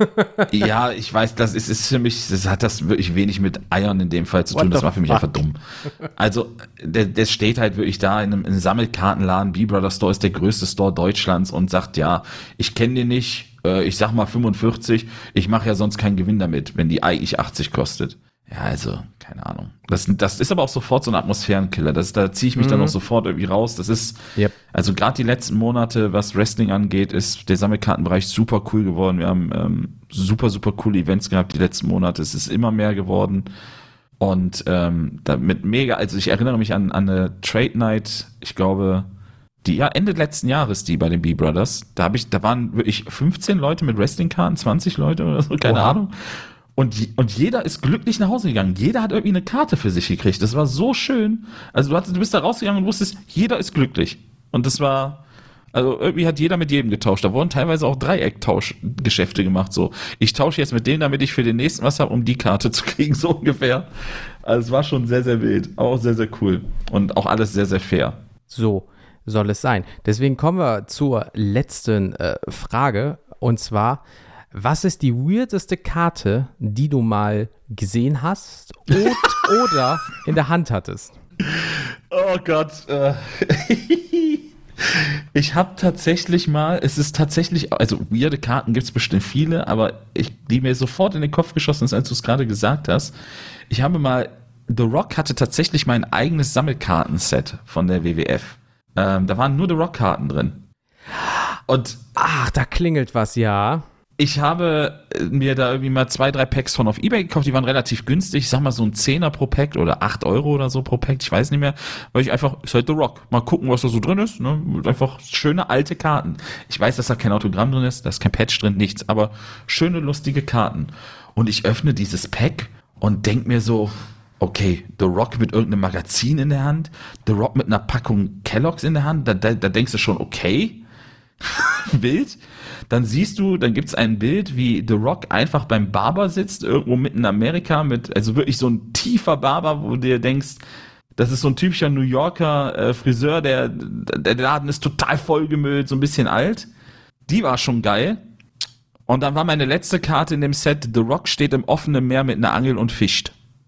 Ja, ich weiß, das ist, ist für mich, das hat das wirklich wenig mit Eiern in dem Fall zu tun. What Das war für mich fuck? einfach dumm. Also, der, der steht halt wirklich da in einem, in einem Sammelkartenladen. B-Brother Store ist der größte Store Deutschlands und sagt, ja, ich kenne den nicht, äh, ich sag mal fünfundvierzig, ich mache ja sonst keinen Gewinn damit, wenn die eigentlich achtzig kostet. Ja, also, keine Ahnung. Das, das ist aber auch sofort so ein Atmosphärenkiller. Das, da ziehe ich mich mhm. dann auch sofort irgendwie raus. Das ist, yep. also gerade die letzten Monate, was Wrestling angeht, ist der Sammelkartenbereich super cool geworden. Wir haben ähm, super, super coole Events gehabt die letzten Monate. Es ist immer mehr geworden. Und ähm, damit mega, also ich erinnere mich an, an eine Trade Night, ich glaube, die ja Ende letzten Jahres, die bei den B-Brothers. Da habe ich, da waren wirklich fünfzehn Leute mit Wrestlingkarten, zwanzig Leute oder so, keine Oha. Ahnung. Und, und jeder ist glücklich nach Hause gegangen. Jeder hat irgendwie eine Karte für sich gekriegt. Das war so schön. Also du, hattest, du bist da rausgegangen und wusstest, jeder ist glücklich. Und das war, also irgendwie hat jeder mit jedem getauscht. Da wurden teilweise auch Dreiecktauschgeschäfte gemacht. So, ich tausche jetzt mit denen, damit ich für den nächsten was habe, um die Karte zu kriegen, so ungefähr. Also es war schon sehr, sehr wild. Auch sehr, sehr cool. Und auch alles sehr, sehr fair. So soll es sein. Deswegen kommen wir zur letzten äh, Frage. Und zwar, was ist die weirdeste Karte, die du mal gesehen hast und, oder in der Hand hattest? Oh Gott. Äh. Ich habe tatsächlich mal, es ist tatsächlich, also weirde Karten gibt es bestimmt viele, aber ich, die mir sofort in den Kopf geschossen ist, als du es gerade gesagt hast. Ich habe mal, The Rock hatte tatsächlich mein eigenes Sammelkartenset von der W W F. Ähm, da waren nur The Rock-Karten drin. Und ach, da klingelt was, ja. Ich habe mir da irgendwie mal zwei, drei Packs von auf eBay gekauft, die waren relativ günstig, ich sag mal so ein Zehner pro Pack oder acht Euro oder so pro Pack, ich weiß nicht mehr, weil ich einfach, ist halt The Rock, mal gucken, was da so drin ist, ne, einfach schöne alte Karten. Ich weiß, dass da kein Autogramm drin ist, da ist kein Patch drin, nichts, aber schöne, lustige Karten. Und ich öffne dieses Pack und denk mir so, okay, The Rock mit irgendeinem Magazin in der Hand, The Rock mit einer Packung Kellogg's in der Hand, da, da, da denkst du schon, okay, wild. Dann siehst du, dann gibt's ein Bild, wie The Rock einfach beim Barber sitzt, irgendwo mitten in Amerika, mit, also wirklich so ein tiefer Barber, wo du dir denkst, das ist so ein typischer New Yorker äh, Friseur, der, der Laden ist total vollgemüllt, so ein bisschen alt. Die war schon geil. Und dann war meine letzte Karte in dem Set, The Rock steht im offenen Meer mit einer Angel und fischt.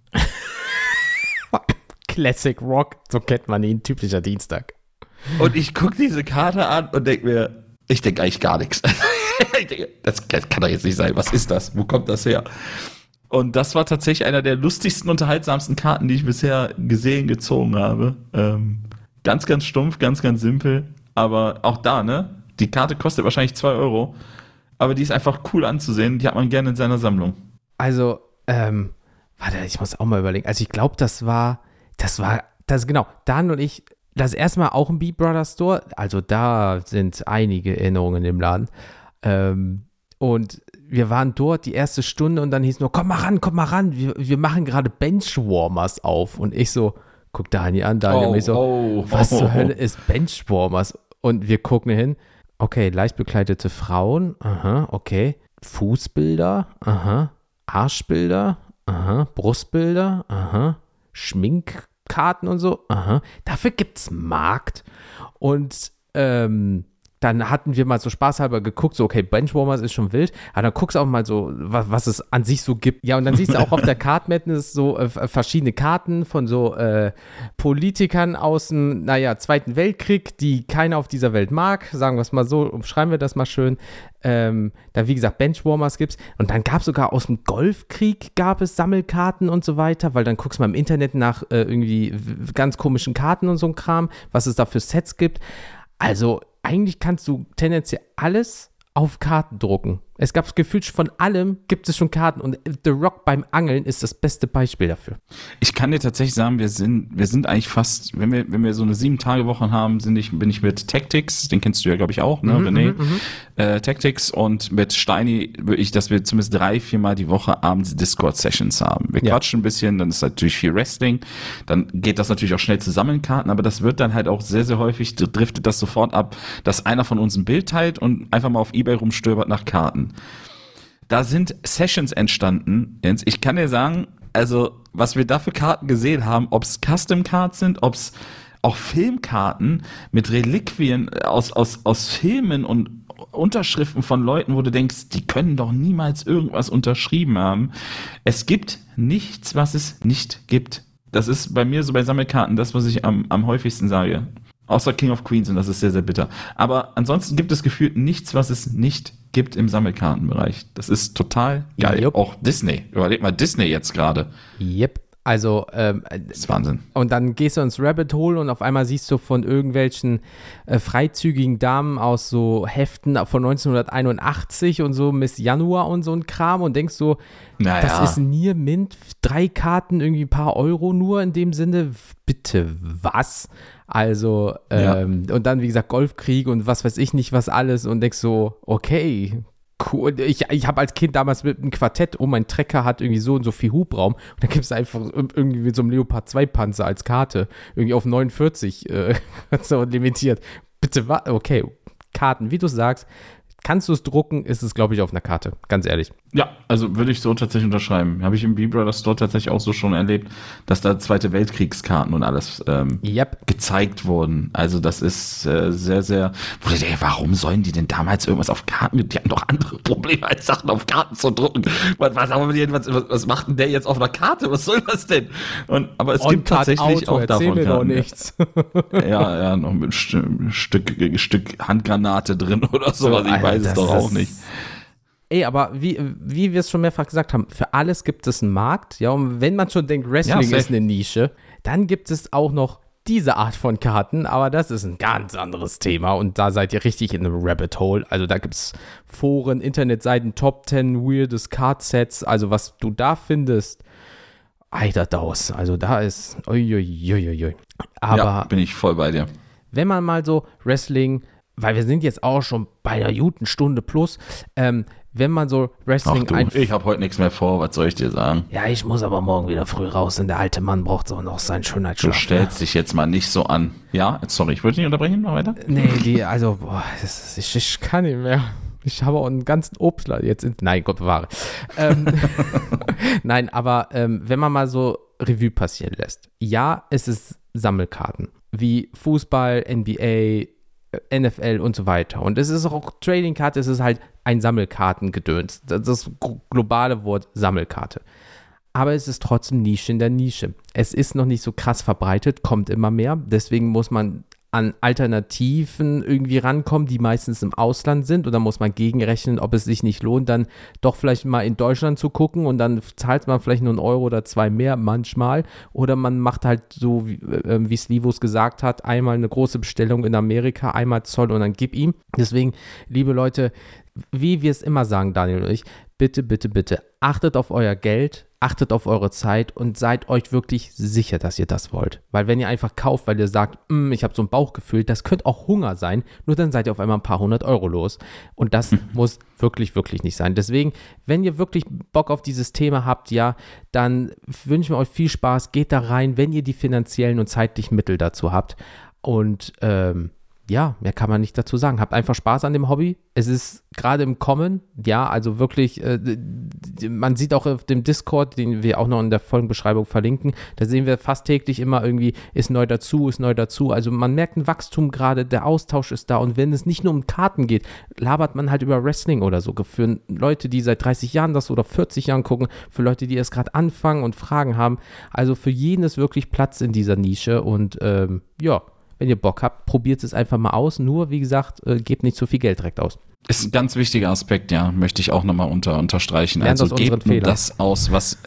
Classic Rock, so kennt man ihn, typischer Dienstag. Und ich gucke diese Karte an und denke mir, ich denke eigentlich gar nichts. Ich denke, das kann doch jetzt nicht sein. Was ist das? Wo kommt das her? Und das war tatsächlich einer der lustigsten, unterhaltsamsten Karten, die ich bisher gesehen, gezogen habe. Ähm, ganz, ganz stumpf, ganz, ganz simpel. Aber auch da, ne? Die Karte kostet wahrscheinlich zwei Euro. aber die ist einfach cool anzusehen. Die hat man gerne in seiner Sammlung. Also, ähm, warte, ich muss auch mal überlegen. Also ich glaube, das war, das war, das genau, Dan und ich, das erste Mal auch im Beat Brothers Store. Also da sind einige Erinnerungen im Laden. Ähm, und wir waren dort die erste Stunde und dann hieß nur, komm mal ran, komm mal ran, wir, wir machen gerade Benchwarmers auf. Und ich so, guck Daniel an, Daniel, Oh, und ich so, oh, was oh, zur oh. Hölle ist Benchwarmers? Und wir gucken hin, okay, leicht bekleidete Frauen, aha, okay, Fußbilder, aha, Arschbilder, aha, Brustbilder, aha, Schminkkarten und so, aha, dafür gibt's Markt. Und ähm, dann hatten wir mal so spaßhalber geguckt, so okay, Benchwarmers ist schon wild, aber dann guckst du auch mal so, was, was es an sich so gibt. Ja, und dann siehst du auch auf der Card Madness so äh, verschiedene Karten von so äh, Politikern aus dem, naja, Zweiten Weltkrieg, die keiner auf dieser Welt mag, sagen wir es mal so, umschreiben wir das mal schön. Ähm, da wie gesagt, Benchwarmers gibt's und dann gab es sogar aus dem Golfkrieg gab es Sammelkarten und so weiter, weil dann guckst du mal im Internet nach äh, irgendwie w- ganz komischen Karten und so ein Kram, was es da für Sets gibt. Also eigentlich kannst du tendenziell alles auf Karten drucken. Es gab gefühlt von allem, gibt es schon Karten und The Rock beim Angeln ist das beste Beispiel dafür. Ich kann dir tatsächlich sagen, wir sind, wir sind eigentlich fast, wenn wir, wenn wir so eine sieben-Tage-Woche haben, sind ich, bin ich mit Tactics, den kennst du ja, glaube ich, auch, ne, Mhm, René? mhm, Äh, Tactics und mit Steini wirklich, dass wir zumindest drei, viermal die Woche abends Discord-Sessions haben. Wir Ja. quatschen ein bisschen, dann ist natürlich viel Wrestling, dann geht das natürlich auch schnell zu Sammelkarten, aber das wird dann halt auch sehr, sehr häufig, driftet das sofort ab, dass einer von uns ein Bild teilt und einfach mal auf eBay rumstöbert nach Karten. Da sind Sessions entstanden, Jens. Ich kann dir sagen, also was wir da für Karten gesehen haben, ob es Custom Cards sind, ob es auch Filmkarten mit Reliquien aus, aus, aus Filmen und Unterschriften von Leuten, wo du denkst, die können doch niemals irgendwas unterschrieben haben. Es gibt nichts, was es nicht gibt. Das ist bei mir so bei Sammelkarten das, was ich am, am häufigsten sage. Außer King of Queens und das ist sehr, sehr bitter. Aber ansonsten gibt es gefühlt nichts, was es nicht gibt im Sammelkartenbereich. Das ist total geil. Jupp. Auch Disney. Überleg mal Disney jetzt gerade. Yep. Also, ähm, Das ist Wahnsinn. und dann gehst du ins Rabbit Hole und auf einmal siehst du von irgendwelchen äh, freizügigen Damen aus so Heften von neunzehnhunderteinundachtzig und so Miss Januar und so ein Kram und denkst so, Naja. das ist Nier Mint, drei Karten, irgendwie ein paar Euro nur in dem Sinne. Bitte was? Also, ähm, und dann, wie gesagt, Golfkrieg und was weiß ich nicht, was alles und denkst so, okay, cool. Ich, ich habe als Kind damals mit einem Quartett, oh, mein Trecker hat irgendwie so und so viel Hubraum und dann gibt es einfach irgendwie mit so einem Leopard zwei Panzer als Karte, irgendwie auf neunundvierzig äh, so limitiert. Bitte, wa- okay, Karten, wie du sagst, kannst du es drucken, ist es, glaube ich, auf einer Karte, ganz ehrlich. Ja, also würde ich so tatsächlich unterschreiben. Habe ich im B-Brothers Store tatsächlich auch so schon erlebt, dass da Zweite Weltkriegskarten und alles ähm, Yep. gezeigt wurden. Also das ist äh, sehr, sehr... Wo du denkst, warum sollen die denn damals irgendwas auf Karten... Die hatten doch andere Probleme, als Sachen auf Karten zu drucken. Was, was, was, was, was macht denn der jetzt auf einer Karte? Was soll das denn? Und, aber es gibt tatsächlich auch erzähl davon mir doch Karten. nichts. Ja, ja, noch mit St Stück, Stück Handgranate drin oder sowas. Ich Alter, weiß es das doch auch ist- nicht. Ey, aber wie, wie wir es schon mehrfach gesagt haben, für alles gibt es einen Markt. Ja, und wenn man schon denkt, Wrestling Ja, safe. ist eine Nische, dann gibt es auch noch diese Art von Karten, aber das ist ein ganz anderes Thema und da seid ihr richtig in einem Rabbit Hole. Also da gibt es Foren, Internetseiten, Top zehn weirdes Card-Sets, also was du da findest, Alter, Daus. Also da ist, uiuiuiui. Aber Ja, bin ich voll bei dir. wenn man mal so Wrestling, weil wir sind jetzt auch schon bei einer guten Stunde plus, ähm, wenn man so Ach Wrestling du, ein- ich habe heute nichts mehr vor, was soll ich dir sagen? Ja, ich muss aber morgen wieder früh raus, denn der alte Mann braucht auch noch seinen Du Schönheitsschlaf. stellst dich jetzt mal nicht so an. Ja, sorry, ich wollte dich nicht unterbrechen, mal weiter. Nee, die, also, boah, das ist, ich, ich kann nicht mehr. Ich habe auch einen ganzen Obstler jetzt in, nein, Gott bewahre. Ähm, nein, aber ähm, wenn man mal so Revue passieren lässt. Ja, es ist Sammelkarten. Wie Fußball, N B A, N F L und so weiter. Und es ist auch Trading Card, es ist halt ein Sammelkartengedöns. Das ist das globale Wort Sammelkarte. Aber es ist trotzdem Nische in der Nische. Es ist noch nicht so krass verbreitet, kommt immer mehr. Deswegen muss man an Alternativen irgendwie rankommen, die meistens im Ausland sind. Und dann muss man gegenrechnen, ob es sich nicht lohnt, dann doch vielleicht mal in Deutschland zu gucken und dann zahlt man vielleicht nur einen Euro oder zwei mehr manchmal. Oder man macht halt so, wie, äh, wie Slivos gesagt hat, einmal eine große Bestellung in Amerika, einmal Zoll und dann gib ihm. Deswegen, liebe Leute, wie wir es immer sagen, Daniel und ich, bitte, bitte, bitte, achtet auf euer Geld, achtet auf eure Zeit und seid euch wirklich sicher, dass ihr das wollt. Weil wenn ihr einfach kauft, weil ihr sagt, ich habe so ein Bauchgefühl, das könnte auch Hunger sein, nur dann seid ihr auf einmal ein paar hundert Euro los. Und das mhm. muss wirklich, wirklich nicht sein. Deswegen, wenn ihr wirklich Bock auf dieses Thema habt, ja, dann wünschen wir euch viel Spaß, geht da rein, wenn ihr die finanziellen und zeitlichen Mittel dazu habt. Und ähm, ja, mehr kann man nicht dazu sagen. Habt einfach Spaß an dem Hobby. Es ist gerade im Kommen, ja, also wirklich, äh, man sieht auch auf dem Discord, den wir auch noch in der Folgenbeschreibung verlinken, da sehen wir fast täglich immer irgendwie, ist neu dazu, ist neu dazu. Also man merkt ein Wachstum gerade, der Austausch ist da und wenn es nicht nur um Karten geht, labert man halt über Wrestling oder so. Für Leute, die seit dreißig Jahren das oder vierzig Jahren gucken, für Leute, die erst gerade anfangen und Fragen haben. Also für jeden ist wirklich Platz in dieser Nische und ähm, ja, wenn ihr Bock habt, probiert es einfach mal aus. Nur, wie gesagt, äh, gebt nicht zu viel Geld direkt aus. Ist ein ganz wichtiger Aspekt, ja, möchte ich auch nochmal unter, unterstreichen. Lernt also gebt nur Fehlern. das aus, was,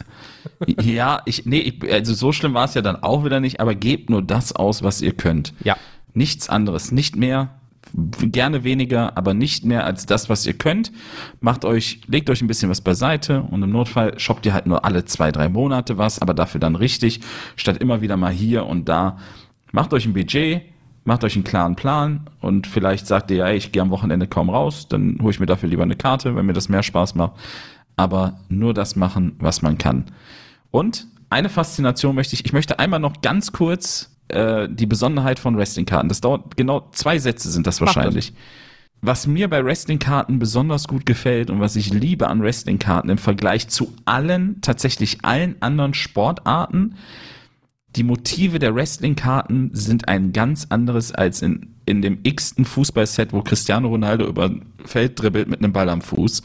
ja, ich, nee, ich, also so schlimm war es ja dann auch wieder nicht, aber gebt nur das aus, was ihr könnt. Ja. Nichts anderes, nicht mehr, gerne weniger, aber nicht mehr als das, was ihr könnt. Macht euch, legt euch ein bisschen was beiseite und im Notfall shoppt ihr halt nur alle zwei, drei Monate was, aber dafür dann richtig, statt immer wieder mal hier und da. Macht euch ein Budget, macht euch einen klaren Plan und vielleicht sagt ihr, ja, ich gehe am Wochenende kaum raus, dann hole ich mir dafür lieber eine Karte, wenn mir das mehr Spaß macht. Aber nur das machen, was man kann. Und eine Faszination möchte ich, ich möchte einmal noch ganz kurz äh, die Besonderheit von Wrestlingkarten. Das dauert genau zwei Sätze sind das wahrscheinlich. Was mir bei Wrestlingkarten besonders gut gefällt und was ich liebe an Wrestlingkarten im Vergleich zu allen, tatsächlich allen anderen Sportarten, die Motive der Wrestling-Karten sind ein ganz anderes als in, in dem x-ten Fußballset, wo Cristiano Ronaldo über ein Feld dribbelt mit einem Ball am Fuß.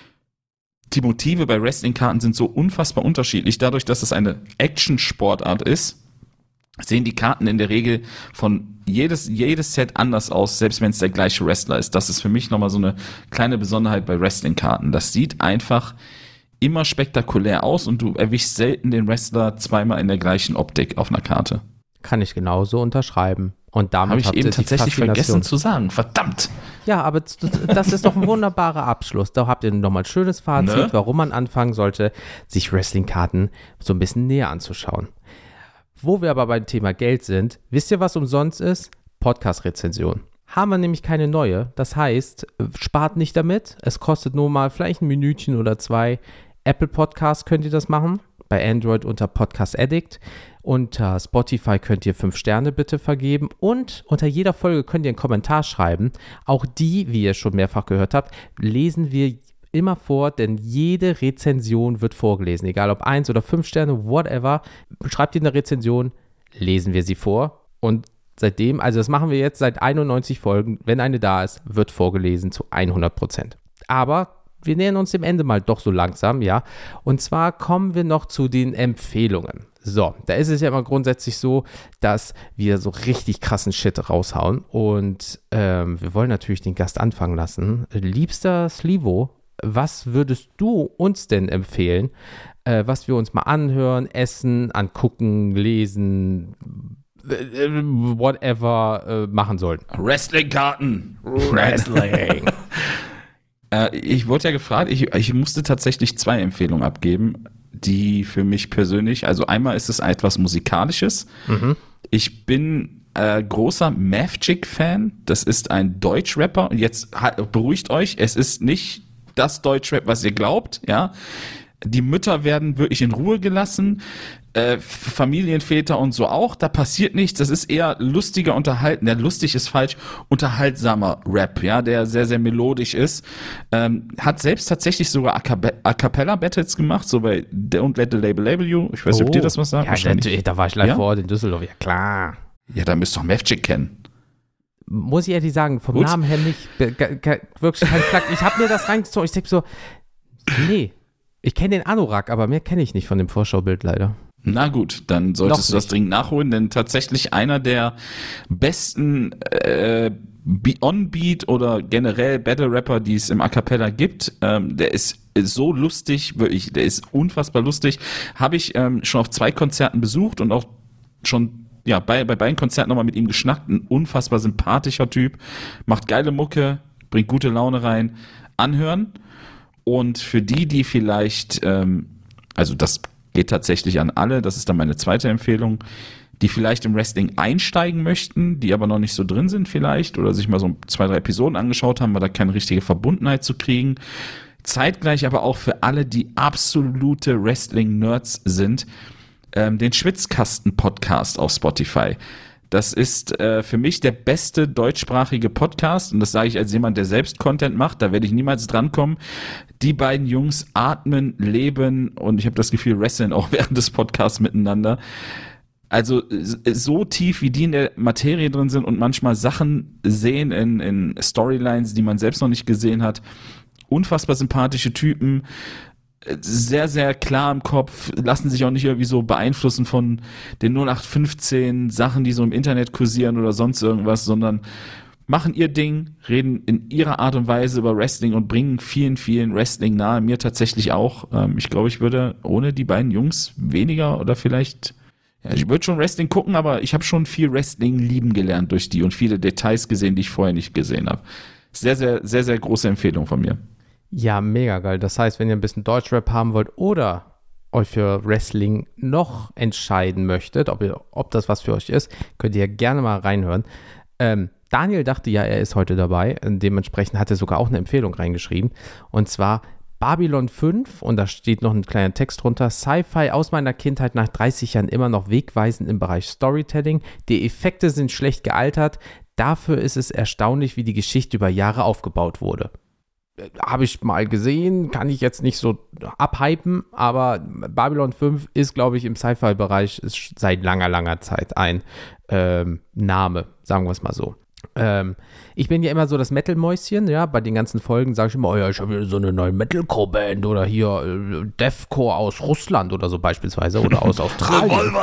Die Motive bei Wrestling-Karten sind so unfassbar unterschiedlich. Dadurch, dass es eine Action-Sportart ist, sehen die Karten in der Regel von jedes, jedes Set anders aus, selbst wenn es der gleiche Wrestler ist. Das ist für mich nochmal so eine kleine Besonderheit bei Wrestling-Karten. Das sieht einfach immer spektakulär aus und du erwischst selten den Wrestler zweimal in der gleichen Optik auf einer Karte. Kann ich genauso unterschreiben. Und damit habe ich habt eben ihr tatsächlich vergessen zu sagen. Verdammt. Ja, aber das ist doch ein wunderbarer Abschluss. Da habt ihr nochmal ein schönes Fazit, ne? Warum man anfangen sollte, sich Wrestling-Karten so ein bisschen näher anzuschauen. Wo wir aber beim Thema Geld sind, wisst ihr, was umsonst ist? Podcast-Rezension. Haben wir nämlich keine neue. Das heißt, spart nicht damit. Es kostet nur mal vielleicht ein Minütchen oder zwei. Apple Podcast könnt ihr das machen. Bei Android unter Podcast Addict. Unter Spotify könnt ihr fünf Sterne bitte vergeben. Und unter jeder Folge könnt ihr einen Kommentar schreiben. Auch die, wie ihr schon mehrfach gehört habt, lesen wir immer vor, denn jede Rezension wird vorgelesen. Egal ob eins oder fünf Sterne, whatever. Schreibt ihr eine Rezension, lesen wir sie vor. Und seitdem, also das machen wir jetzt seit einundneunzig Folgen, wenn eine da ist, wird vorgelesen zu hundert Prozent. Aber wir nähern uns dem Ende mal doch so langsam, ja. Und zwar kommen wir noch zu den Empfehlungen. So, da ist es ja immer grundsätzlich so, dass wir so richtig krassen Shit raushauen. Und ähm, wir wollen natürlich den Gast anfangen lassen. Liebster Slivo, was würdest du uns denn empfehlen, äh, was wir uns mal anhören, essen, angucken, lesen, whatever äh, machen sollten? Wrestling-Karten. Wrestling. äh, ich wurde ja gefragt, ich, ich musste tatsächlich zwei Empfehlungen abgeben, die für mich persönlich, also einmal ist es etwas Musikalisches. Mhm. Ich bin äh, großer Mavchick-Fan. Das ist ein Deutschrapper. Und jetzt halt, beruhigt euch, es ist nicht das Deutschrap, was ihr glaubt, ja. Die Mütter werden wirklich in Ruhe gelassen, äh, Familienväter und so auch, da passiert nichts, das ist eher lustiger Unterhalten, der lustig ist falsch, unterhaltsamer Rap, ja, der sehr, sehr melodisch ist, ähm, hat selbst tatsächlich sogar A Cappella Battles gemacht, so bei Don't Let the Label Label You, ich weiß nicht, oh, ob dir das was sagt. Ja, natürlich, da war ich live ja? vor Ort in Düsseldorf, ja klar. Ja, da müsst ihr doch Mavchick kennen. Muss ich ehrlich sagen, vom Gut. Namen her nicht, wirklich kein Flack. Ich habe mir das reingezogen, ich denke so, nee, ich kenne den Anorak, aber mehr kenne ich nicht von dem Vorschaubild leider. Na gut, dann solltest du das dringend nachholen, denn tatsächlich einer der besten äh, On-Beat oder generell Battle-Rapper, die es im A Cappella gibt, ähm, der ist so lustig, wirklich, der ist unfassbar lustig, habe ich ähm, schon auf zwei Konzerten besucht und auch schon ja, bei, bei beiden Konzerten nochmal mit ihm geschnackt, ein unfassbar sympathischer Typ, macht geile Mucke, bringt gute Laune rein, anhören. Und für die, die vielleicht, ähm, also das geht tatsächlich an alle, das ist dann meine zweite Empfehlung, die vielleicht im Wrestling einsteigen möchten, die aber noch nicht so drin sind vielleicht oder sich mal so zwei, drei Episoden angeschaut haben, aber da keine richtige Verbundenheit zu kriegen. Zeitgleich aber auch für alle, die absolute Wrestling-Nerds sind, ähm, den Schwitzkasten-Podcast auf Spotify. Das ist äh, für mich der beste deutschsprachige Podcast und das sage ich als jemand, der selbst Content macht, da werde ich niemals drankommen. Die beiden Jungs atmen, leben und ich habe das Gefühl, wrestlen auch während des Podcasts miteinander. Also so tief, wie die in der Materie drin sind und manchmal Sachen sehen in, in Storylines, die man selbst noch nicht gesehen hat. Unfassbar sympathische Typen, sehr, sehr klar im Kopf, lassen sich auch nicht irgendwie so beeinflussen von den null acht fünfzehn Sachen, die so im Internet kursieren oder sonst irgendwas, sondern machen ihr Ding, reden in ihrer Art und Weise über Wrestling und bringen vielen, vielen Wrestling nahe, mir tatsächlich auch. Ich glaube, ich würde ohne die beiden Jungs weniger oder vielleicht... Ja, ich würde schon Wrestling gucken, aber ich habe schon viel Wrestling lieben gelernt durch die und viele Details gesehen, die ich vorher nicht gesehen habe. Sehr, sehr, sehr, sehr große Empfehlung von mir. Ja, mega geil. Das heißt, wenn ihr ein bisschen Deutschrap haben wollt oder euch für Wrestling noch entscheiden möchtet, ob, ihr, ob das was für euch ist, könnt ihr gerne mal reinhören. Ähm, Daniel dachte ja, er ist heute dabei. Dementsprechend hat er sogar auch eine Empfehlung reingeschrieben. Und zwar Babylon fünf, und da steht noch ein kleiner Text drunter, Sci-Fi aus meiner Kindheit nach dreißig Jahren immer noch wegweisend im Bereich Storytelling. Die Effekte sind schlecht gealtert, dafür ist es erstaunlich, wie die Geschichte über Jahre aufgebaut wurde. Habe ich mal gesehen, kann ich jetzt nicht so abhypen, aber Babylon fünf ist, glaube ich, im Sci-Fi-Bereich ist seit langer, langer Zeit ein ähm, Name, sagen wir es mal so. Ähm, ich bin ja immer so das Metal-Mäuschen, ja, bei den ganzen Folgen sage ich immer, oh ja, ich habe hier so eine neue Metalcore-Band oder hier äh, Deathcore aus Russland oder so beispielsweise oder aus Australien.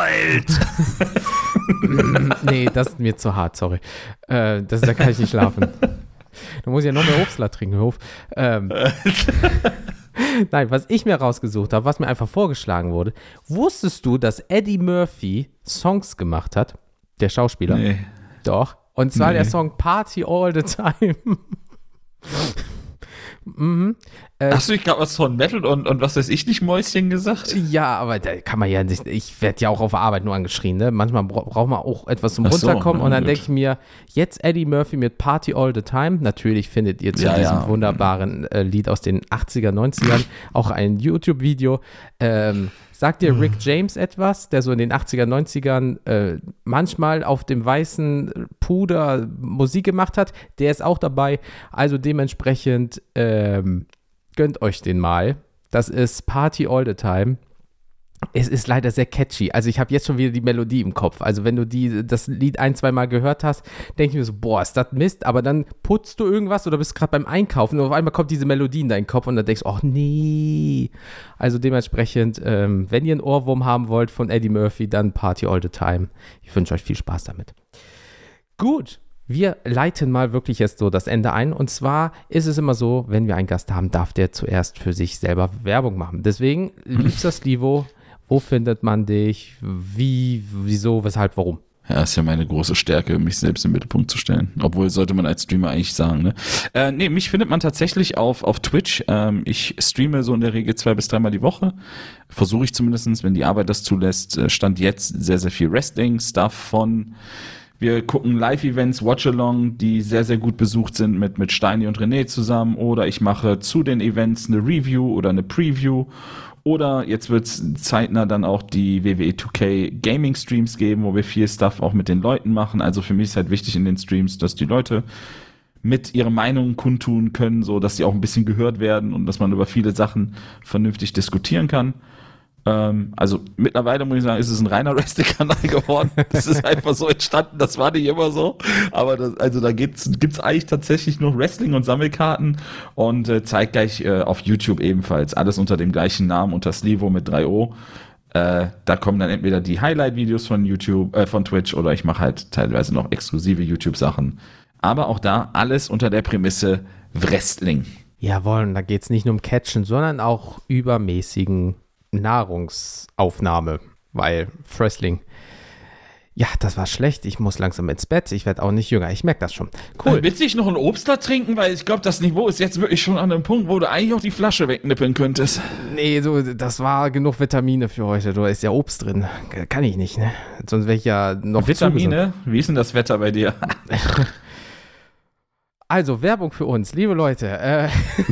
Nee, das ist mir zu hart, sorry. Äh, das, da kann ich nicht schlafen. Da muss ich ja noch mehr Obstler trinken, Hof. Ähm, Nein, was ich mir rausgesucht habe, was mir einfach vorgeschlagen wurde, wusstest du, dass Eddie Murphy Songs gemacht hat? Der Schauspieler? Nee. Doch. Und zwar Nee. der Song Party All the Time. mhm. äh, Hast du nicht gerade was von Metal und, und was weiß ich nicht, Mäuschen gesagt? Ja, aber da kann man ja nicht, ich werde ja auch auf der Arbeit nur angeschrien, ne? Manchmal bra- braucht man auch etwas zum Ach so, Runterkommen na und dann gut. denke ich mir, jetzt Eddie Murphy mit Party All the Time. Natürlich findet ihr zu Ja, diesem ja. wunderbaren äh, Lied aus den achtziger, neunzigern auch ein YouTube-Video. Ähm, sagt dir Rick James etwas, der so in den achtziger, neunzigern äh, manchmal auf dem weißen Puder Musik gemacht hat? Der ist auch dabei. Also dementsprechend ähm, gönnt euch den mal. Das ist Party All the Time. Es ist leider sehr catchy. Also ich habe jetzt schon wieder die Melodie im Kopf. Also wenn du die, das Lied ein, zwei Mal gehört hast, denke ich mir so, boah, ist das Mist. Aber dann putzt du irgendwas oder bist gerade beim Einkaufen und auf einmal kommt diese Melodie in deinen Kopf und dann denkst du, ach nee. Also dementsprechend, ähm, wenn ihr einen Ohrwurm haben wollt von Eddie Murphy, dann Party All the Time. Ich wünsche euch viel Spaß damit. Gut. Wir leiten mal wirklich jetzt so das Ende ein. Und zwar ist es immer so, wenn wir einen Gast haben, darf der zuerst für sich selber Werbung machen. Deswegen, liebster Slivo, wo findet man dich? Wie, wieso, weshalb, warum? Ja, ist ja meine große Stärke, mich selbst im Mittelpunkt zu stellen. Obwohl, sollte man als Streamer eigentlich sagen, ne? Äh, nee, mich findet man tatsächlich auf, auf Twitch. Ähm, ich streame so in der Regel zwei bis dreimal die Woche. Versuche ich zumindest, wenn die Arbeit das zulässt. Stand jetzt sehr, sehr viel Wrestling-Stuff von... Wir gucken Live-Events, Watch-Along, die sehr, sehr gut besucht sind mit, mit Steini und René zusammen. Oder ich mache zu den Events eine Review oder eine Preview. Oder jetzt wird es zeitnah dann auch die W W E zwei K Gaming Streams geben, wo wir viel Stuff auch mit den Leuten machen. Also für mich ist halt wichtig in den Streams, dass die Leute mit ihre Meinungen kundtun können, so dass sie auch ein bisschen gehört werden und dass man über viele Sachen vernünftig diskutieren kann. Ähm, also mittlerweile muss ich sagen, ist es ein reiner Wrestling-Kanal geworden. Das ist einfach so entstanden, das war nicht immer so. Aber das, also da gibt's, gibt's eigentlich tatsächlich nur Wrestling und Sammelkarten und äh, zeitgleich äh, auf YouTube ebenfalls. Alles unter dem gleichen Namen, unter Slivo mit drei O. Äh, da kommen dann entweder die Highlight-Videos von YouTube, äh, von Twitch oder ich mache halt teilweise noch exklusive YouTube-Sachen. Aber auch da alles unter der Prämisse Wrestling. Jawohl, und da geht es nicht nur um Catchen, sondern auch übermäßigen Nahrungsaufnahme, weil Wrestling. Ja, das war schlecht. Ich muss langsam ins Bett. Ich werde auch nicht jünger. Ich merke das schon. Cool. Äh, willst du nicht noch ein Obstler trinken? Weil ich glaube, das Niveau ist jetzt wirklich schon an einem Punkt, wo du eigentlich auch die Flasche wegnippeln könntest. Nee, so, das war genug Vitamine für heute. Da ist ja Obst drin. Kann ich nicht, ne? Sonst wäre ich ja noch Vitamine? Wie ist denn das Wetter bei dir? Also, Werbung für uns. Liebe Leute, äh...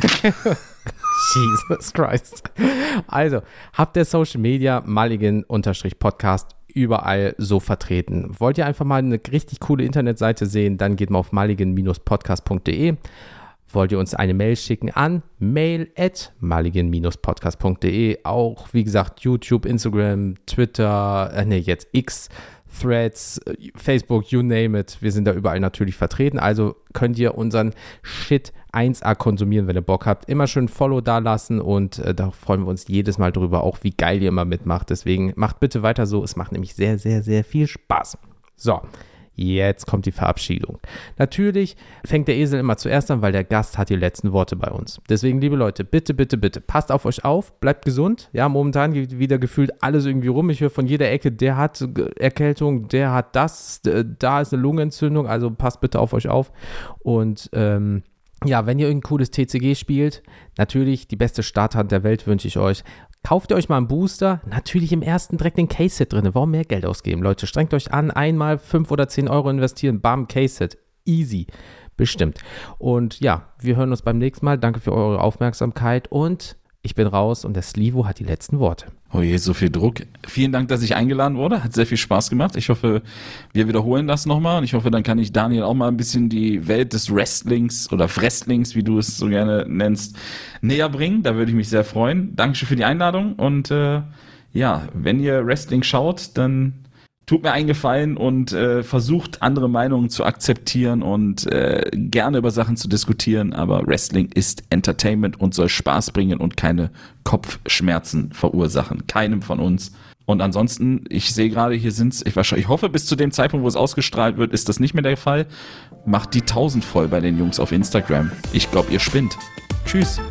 Jesus Christ. Also, habt ihr Social Media Mulligan-Podcast überall so vertreten. Wollt ihr einfach mal eine richtig coole Internetseite sehen, dann geht mal auf mulligan Bindestrich podcast punkt de. Wollt ihr uns eine Mail schicken an mail at mulligan Bindestrich podcast punkt de. Auch, wie gesagt, YouTube, Instagram, Twitter, äh, nee, jetzt X, Threads, Facebook, you name it. Wir sind da überall natürlich vertreten. Also könnt ihr unseren Shit eins A konsumieren, wenn ihr Bock habt. Immer schön Follow da lassen und äh, da freuen wir uns jedes Mal drüber, auch wie geil ihr immer mitmacht. Deswegen macht bitte weiter so. Es macht nämlich sehr, sehr, sehr viel Spaß. So, jetzt kommt die Verabschiedung. Natürlich fängt der Esel immer zuerst an, weil der Gast hat die letzten Worte bei uns. Deswegen, liebe Leute, bitte, bitte, bitte, passt auf euch auf, bleibt gesund. Ja, momentan geht wieder gefühlt alles irgendwie rum. Ich höre von jeder Ecke, der hat Erkältung, der hat das, da ist eine Lungenentzündung. Also passt bitte auf euch auf. Und ähm, ja, wenn ihr irgendein cooles T C G spielt, natürlich die beste Starthand der Welt wünsche ich euch. Kauft ihr euch mal einen Booster, natürlich im ersten direkt den Case-Set drin. Warum mehr Geld ausgeben, Leute? Strengt euch an, einmal fünf oder zehn Euro investieren, bam, Case-Set. Easy, bestimmt. Und ja, wir hören uns beim nächsten Mal. Danke für eure Aufmerksamkeit und ich bin raus und der Slivo hat die letzten Worte. Oh je, so viel Druck. Vielen Dank, dass ich eingeladen wurde. Hat sehr viel Spaß gemacht. Ich hoffe, wir wiederholen das nochmal. Und ich hoffe, dann kann ich Daniel auch mal ein bisschen die Welt des Wrestlings oder Wrestlings, wie du es so gerne nennst, näher bringen. Da würde ich mich sehr freuen. Dankeschön für die Einladung. Und äh, ja, wenn ihr Wrestling schaut, dann tut mir einen Gefallen und äh, versucht, andere Meinungen zu akzeptieren und äh, gerne über Sachen zu diskutieren. Aber Wrestling ist Entertainment und soll Spaß bringen und keine Kopfschmerzen verursachen. Keinem von uns. Und ansonsten, ich sehe gerade, hier sind's, ich, ich hoffe, bis zu dem Zeitpunkt, wo es ausgestrahlt wird, ist das nicht mehr der Fall. Macht die tausend voll bei den Jungs auf Instagram. Ich glaube, ihr spinnt. Tschüss.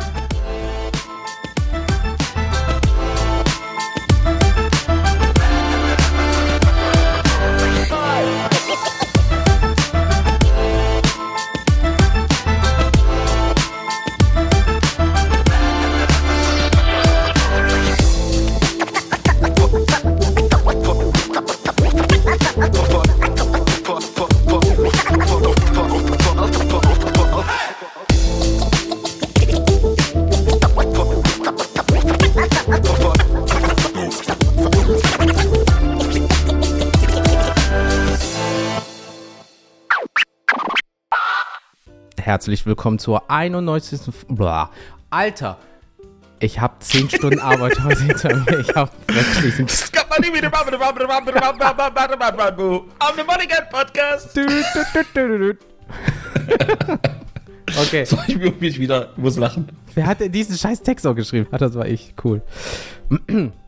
Herzlich willkommen zur einundneunzigsten Blah. Alter, ich habe zehn Stunden Arbeit heute hinter mir. Ich habe wirklich... Auf dem Mulligan Podcast. Okay. So, ich muss mich wieder, muss lachen. Wer hat denn diesen scheiß Text auch geschrieben? Ach, das war ich. Cool.